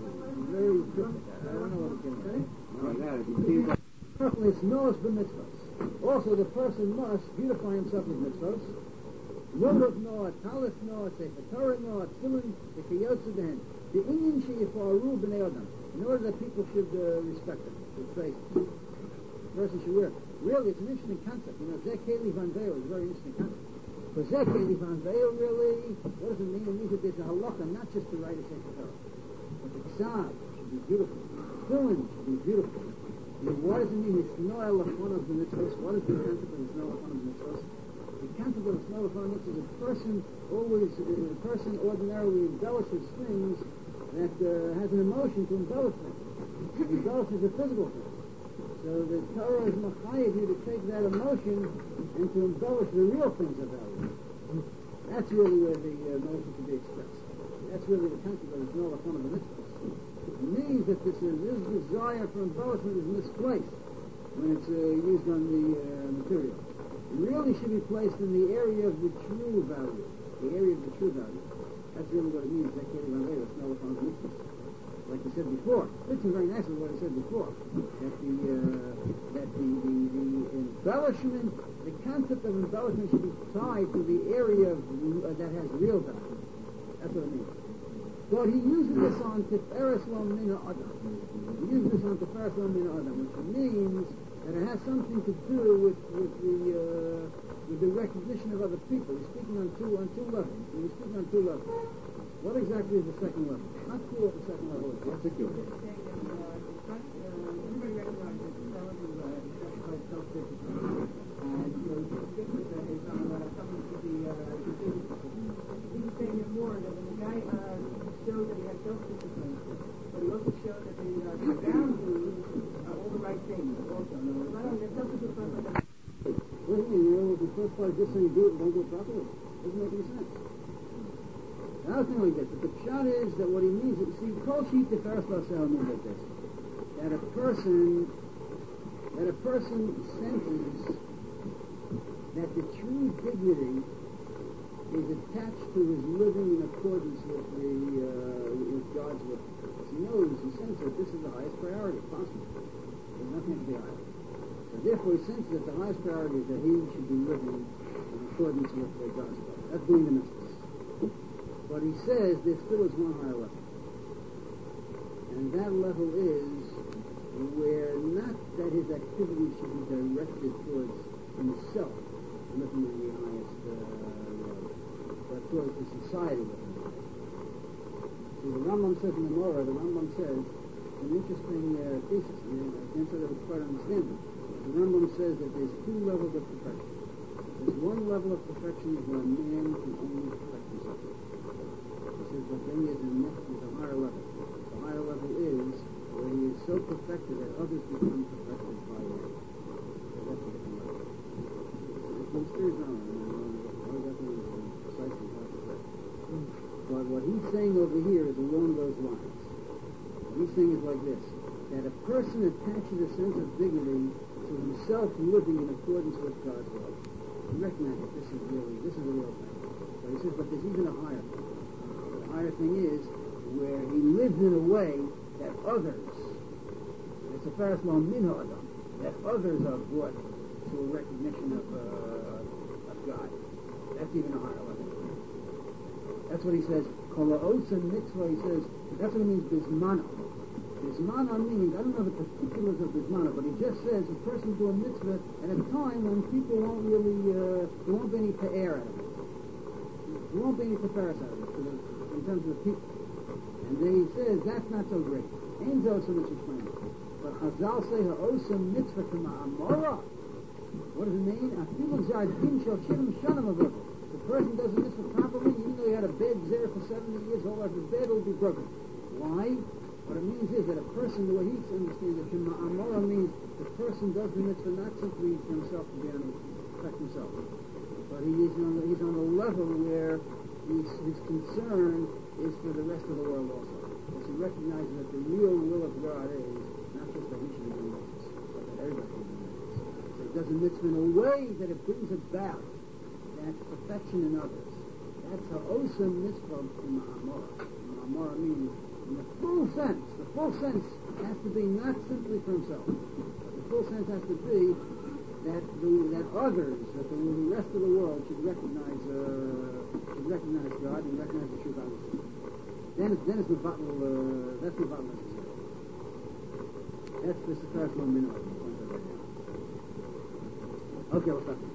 Very cryptic. I don't know what it's getting at. Oh, yeah, it's no's b'mitzvahs. Also, the person must beautify himself with mitzvahs. Lulav noah, talis noah, sefer Torah noah, tefillin, the kiyotzu behen. The Indian sheyifaru b'nei adam. In order that people should uh, respect them, should praise them. The person should wear. Really, it's an interesting concept. You know, Zeh Keli Van Veil is a very interesting concept. For Zeh Keli Van Veil, really, what does it mean? It means that there's a halacha, not just to write a sefer Torah. But the ksav should be beautiful. Tefillin should be beautiful. And what does it mean? It's no elachon of the mitzvahs. What is the concept of it's no elachon of the mitzvahs? The concept of it's no elachon of the mitzvahs is a person always, a person ordinarily embellishes things that uh, has an emotion to embellish things. It embellishes a physical thing. So the Torah is machayev you to take that emotion and to embellish the real things of value. That's really where the uh, emotion should be expressed. That's really the concept of it's no elachon of the mitzvahs. It means that this, uh, this desire for embellishment is misplaced when it's uh, used on the uh, material. It really should be placed in the area of the true value, the area of the true value. That's really what it means. That Keli Van Veil, it's no elachon of the mitzvahs. Like I said before, fits in very nicely what I said before, that the uh, that the, the, the embellishment, the concept of embellishment should be tied to the area of, uh, that has real value. That's what it means. But he uses this on Tiferes Lo Mina Adam. He uses this on Tiferes Lo Mina Adam, which means that it has something to do with, with the uh, with the recognition of other people. He's speaking on two on two levels. He's speaking on two levels. What exactly is the second level? Not clear what the second level is. Articulate. Everybody recognizes that talent is specified self-discipline. And you know, discipline is on something to be considered. He's saying it more that when the guy uh, shows that he has self-discipline, but he also shows that he uh, is bound to uh, all the right things also. No, not only the self-discipline, but the... What do you mean? You know, the first part is just saying do it and don't do it properly. Doesn't make any sense. Another thing like this, but the pshat is that what he means is, see, Kol Sheet Tiferes Lo Sel means like this, that a person, that a person senses that the true dignity is attached to his living in accordance with the uh, with God's will. He knows, he senses that this is the highest priority possible. There's nothing to be higher. So therefore he senses that the highest priority is that he should be living in accordance with uh, God's will. That's doing the mitzvahs. But he says there still is one higher level. And that level is where not that his activity should be directed towards himself, living in the highest uh, level, but towards the society living in the highest level. See, the Rambam says in the Gemara, the Rambam says, an interesting uh, thesis, I mean, I can't say that it's quite understanding. The Rambam says that there's two levels of perfection. There's one level of perfection where a man can only perfect himself. He says, but then there's a next, there's a higher level. The higher level is where he is so perfected that others become perfected by him. So that's a different level. It's been serious now, and I know definitely precisely how to say. But what he's saying over here is along those lines. What he's saying is like this, that a person attaches a sense of dignity to himself living in accordance with God's will. He recognizes that this is really, this is the real thing. But he says, but there's even a higher thing. The higher thing is where he lives in a way that others, it's a Tiferes Lo Mina Adam, that others are brought to a recognition of, uh, of God. That's even a higher level. That's what he says. Kol ha'osa mitzvah, he says, that's what it means, bismana. Bismana means, I don't know the particulars of bismana, but he just says a person do a mitzvah at a time when people won't really, uh, there won't be any ta'er out of it. There won't be any tiferes out of it, the, in terms of the people. And then he says, that's not so great. Ain't osa mitzvah. But Chazal say, ha'osa mitzvah to ma'amora. What does it mean? Afilu zardin shel shirim shanim avodah. The person does a mitzvah properly, even though he had a bed there for seventy years, all of his bed will be broken. Why? What it means is that a person, the way he understands it, Shema Amora means the person does the mitzvah not simply for himself to be able to protect himself, but he is on, he's on a level where he's, his concern is for the rest of the world also. Because he recognizes that the real will of God is not just that he should be doing mitzvahs, but that everybody should be doing mitzvahs. So he does a mitzvah in a way that it brings about that perfection in others. That's how awesome mitzvah in Ma'amora. Ma'amora means in the full sense. The full sense has to be not simply for himself, but the full sense has to be that the that others, that the, the rest of the world should recognize uh, should recognize God and recognize the true God. Then it's then it's mevatel, uh, that's mevatel necessary. That's the first one minute. Okay, we'll stop.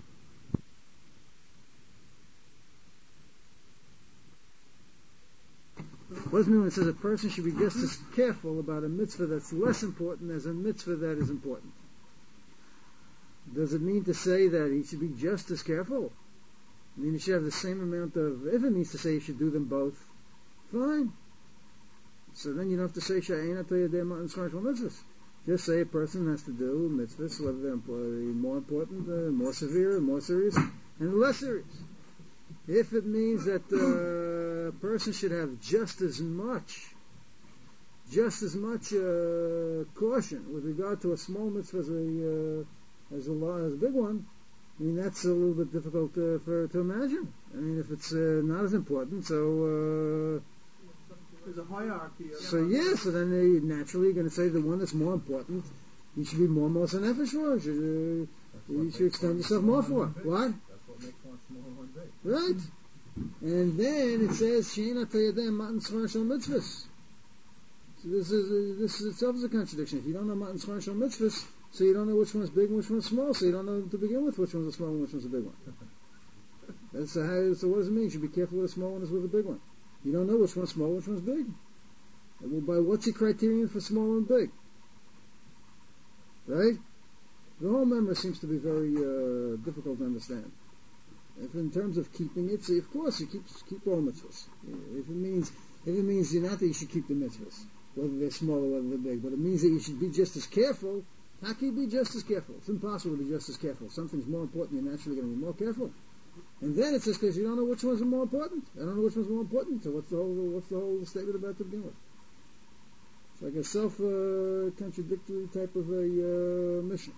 What does it mean when it says a person should be just as careful about a mitzvah that's less important as a mitzvah that is important? Does it mean to say that he should be just as careful? I mean, he should have the same amount of... If it means to say he should do them both, fine. So then you don't have to say Sha'ena Toyadeh and Skarshal mitzvahs. Just say a person has to do mitzvahs, whether they're more important, uh, more severe, more serious, and less serious. If it means that uh, a person should have just as much, just as much uh, caution with regard to a small mitzvah as a uh, as a law as a big one, I mean that's a little bit difficult uh, for to imagine. I mean, if it's uh, not as important, so uh, there's a hierarchy. So yeah, so then they naturally are going to say the one that's more important, you should be more moser nefesh for. You should, uh, you should extend yourself more for. What? Right. And then it says Sheina Tayadeh Matan Schar Shal Mitzvahs. So this is a, this is itself is a contradiction. If you don't know Matan Schar Shal Mitzvahs, so you don't know which one's big and which one's small, so you don't know to begin with which one's a small and which one's a big one. That's a how, so what does it mean? You should be careful with a small one as with a big one. You don't know which one's small, which one's big. Well, by what's your criterion for small and big? Right? The whole member seems to be very uh, difficult to understand. If in terms of keeping it, so of course you keep keep all mitzvahs. If it means if it means not that you should keep the mitzvahs, whether they're small or whether they're big, but it means that you should be just as careful. How can you be just as careful? It's impossible to be just as careful. If something's more important, you're naturally going to be more careful. And then it says because you don't know which ones are more important. I don't know which one's more important. So what's the whole what's the whole statement about to begin with? It's like a self uh, contradictory type of a uh, mission.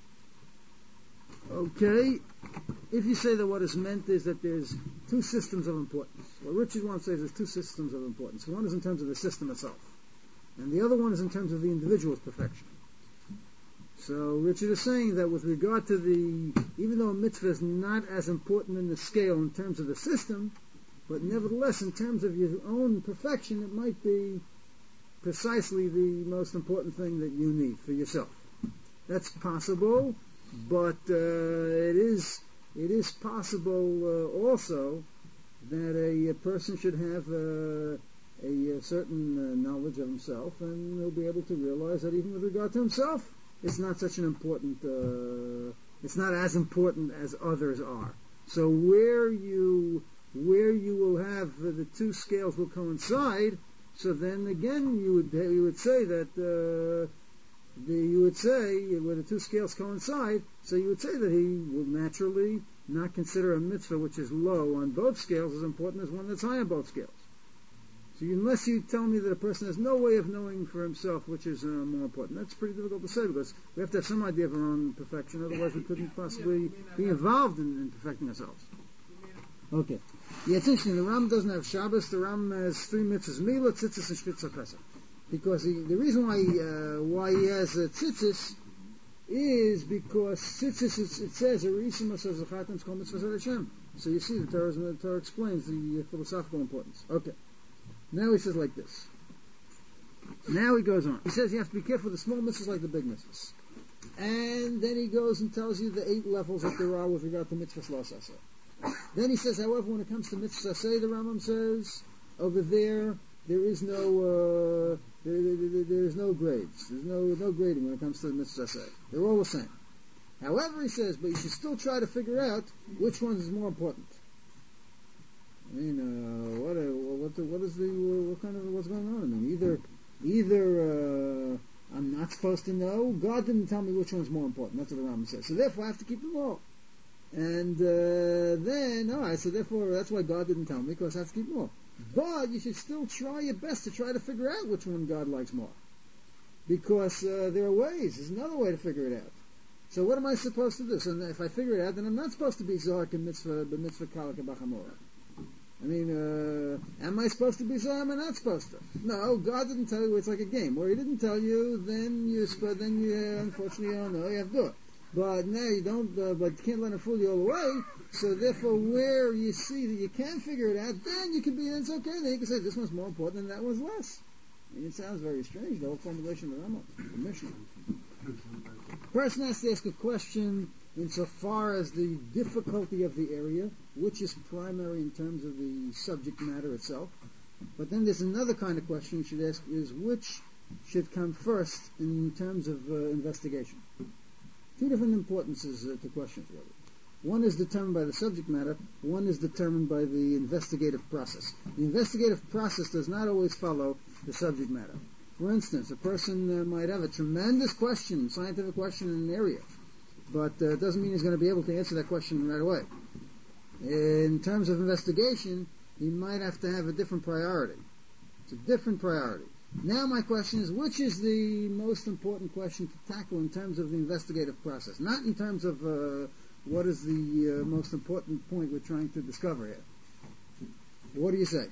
Okay, if you say that what is meant is that there's two systems of importance. What Richard wants to say is there's two systems of importance. One is in terms of the system itself, and the other one is in terms of the individual's perfection. So Richard is saying that with regard to the, even though a mitzvah is not as important in the scale in terms of the system, but nevertheless in terms of your own perfection, it might be precisely the most important thing that you need for yourself. That's possible. But uh, it is it is possible uh, also that a, a person should have uh, a, a certain uh, knowledge of himself, and he'll be able to realize that even with regard to himself, it's not such an important. Uh, it's not as important as others are. So where you where you will have uh, the two scales will coincide. So then again, you would you would say that. Uh, The, you would say, where the two scales coincide, so you would say that he will naturally not consider a mitzvah which is low on both scales as important as one that's high on both scales. So you, unless you tell me that a person has no way of knowing for himself which is uh, more important, that's pretty difficult to say because we have to have some idea of our own perfection, otherwise we couldn't possibly be involved in, in perfecting ourselves. Okay. Yeah, it's interesting, the Ram doesn't have Shabbos, the Ram has three mitzvahs, Milah, Tzitzis, and Shvitza Pesach. Because he, the reason why uh, why he has uh, tzitzis is because tzitzis is, it says Arisim says Zachatim Kol Mitzvahs Hashem. So you see the Torah, the Torah explains the uh, philosophical importance. Okay, now he says like this. Now he goes on. He says you have to be careful with the small mitzvahs like the big mitzvahs, and then he goes and tells you the eight levels that there are with regard to mitzvahs lo saseh. Then he says, however, when it comes to mitzvahs saseh, the Rambam says over there. There is no uh, there, there, there is no grades. There's no no grading when it comes to the mitzvah saseh. They're all the same. However, he says, but you should still try to figure out which one is more important. I mean, uh, what uh, what what is the uh, what kind of what's going on? I mean, either either uh, I'm not supposed to know. God didn't tell me which one's more important. That's what the Rambam says. So therefore, I have to keep them all. And uh, then, all right. So therefore, that's why God didn't tell me because I have to keep them all. But you should still try your best to try to figure out which one God likes more. Because uh, there are ways. There's another way to figure it out. So what am I supposed to do? So if I figure it out, then I'm not supposed to be Zohar and mitzvah, but mitzvah kalak b'chamorah. I mean, uh, am I supposed to be Zohar? Am I not supposed to? No, God didn't tell you. It's like a game. Where He didn't tell you, then you then you uh, unfortunately you don't know. You have to do it. but now you don't, uh, but you can't let it fool you all the way. So therefore, where you see that you can figure it out, then you can be, it's okay. Then you can say this one's more important and that one's less. I mean, it sounds very strange, the whole formulation of the Rambam, the Mishnah. Person has to ask a question insofar as the difficulty of the area, which is primary in terms of the subject matter itself. But then there's another kind of question you should ask, is which should come first in terms of uh, investigation. Two different importances uh, to questions, really. One is determined by the subject matter, one is determined by the investigative process. The investigative process does not always follow the subject matter. For instance, a person uh, might have a tremendous question, scientific question in an area, but uh, it doesn't mean he's going to be able to answer that question right away. In terms of investigation, he might have to have a different priority. It's a different priority. Now my question is, which is the most important question to tackle in terms of the investigative process? Not in terms of uh, what is the uh, most important point we're trying to discover here. What do you say?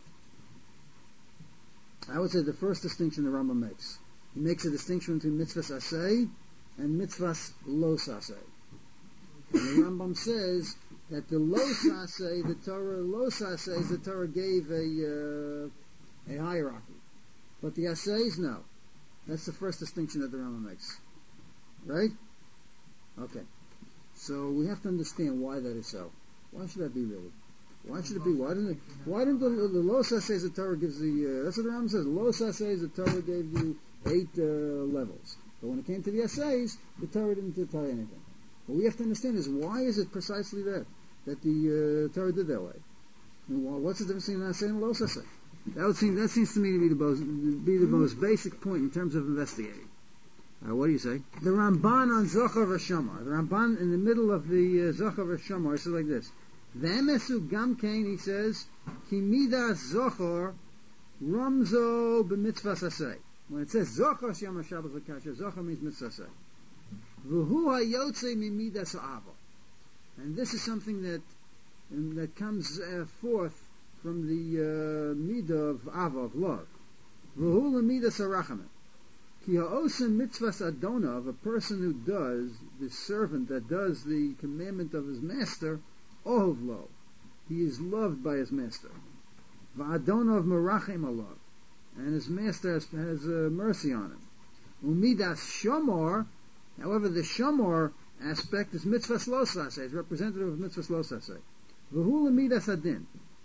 I would say the first distinction the Rambam makes. He makes a distinction between mitzvahs aseh and mitzvahs lo aseh. And the Rambam says that the lo aseh, the Torah lo aseh, the Torah gave a uh, a hierarchy, but the asehs, no. That's the first distinction that the Rambam makes, right? Okay. So we have to understand why that is so. Why should that be really? Why should it be? Why didn't it, why didn't the, the lo aseh the Torah gives the uh, that's what the Rambam says. Lo aseh the Torah gave you eight uh, levels, but when it came to the asehs, the Torah didn't tell you anything. What we have to understand is why is it precisely that that the uh, Torah did that way? And what's the difference between aseh and lo aseh? That would seem that seems to me to be the most be the most basic point in terms of investigating. Uh, what do you say? The Ramban on Zohar v'Shamar. The Ramban in the middle of the uh, Zohar v'Shamar says like this. V'emesu gamkein, he says, ki midas Zohar ramzo b'mitzvahs aseh. When it says Zohar Siyama Shabbos v'Kasher, Zohar means mitzvah aseh. V'hu hayotze mimidas ha'ava. And this is something that um, that comes uh, forth from the uh, midah of ava, of love. V'hu l'midas ha'rachamim. Ki ha'osim mitzvahs adona, of a person who does, the servant that does the commandment of his master, ohov lo. He is loved by his master. V'adona of merachim alav. And his master has, has uh, mercy on him. Umidas shomor, however, the shomor aspect is mitzvahs lo aseh, is representative of mitzvahs lo aseh. V'hu l'midas adin.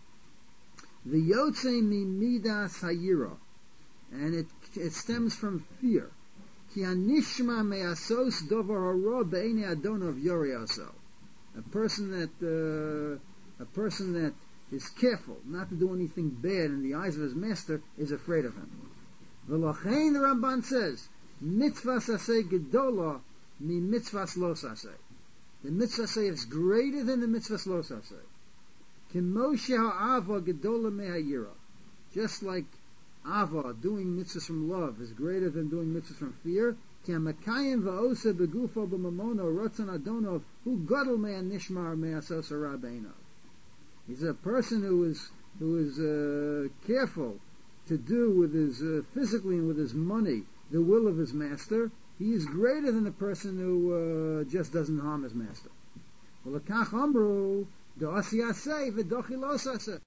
V'yotze mi midas hayira. And it it stems from fear. Ki anishma me'asos dovar hara be'enei adona of yorei aso. A person that uh, a person that is careful not to do anything bad in the eyes of his master is afraid of him. V'lochein, the Ramban says, mitzvahs aseh gedola mi mitzvahs lo aseh. The mitzvah aseh is greater than the mitzvahs lo aseh. Ki moshe ha'ava gedola me'hayira. Just like Ava, doing mitzvahs from love, is greater than doing mitzvahs from fear. Ki hamakayim va'osa begufo b'mamono rotzon adonov hu gadol me'an nishmar me'asos hara be'einav. He's a person who is who is uh, careful to do with his uh, physically and with his money the will of his master. He is greater than the person who uh, just doesn't harm his master. Well, l'kach amru do asiyaseh v'dochi lo aseh.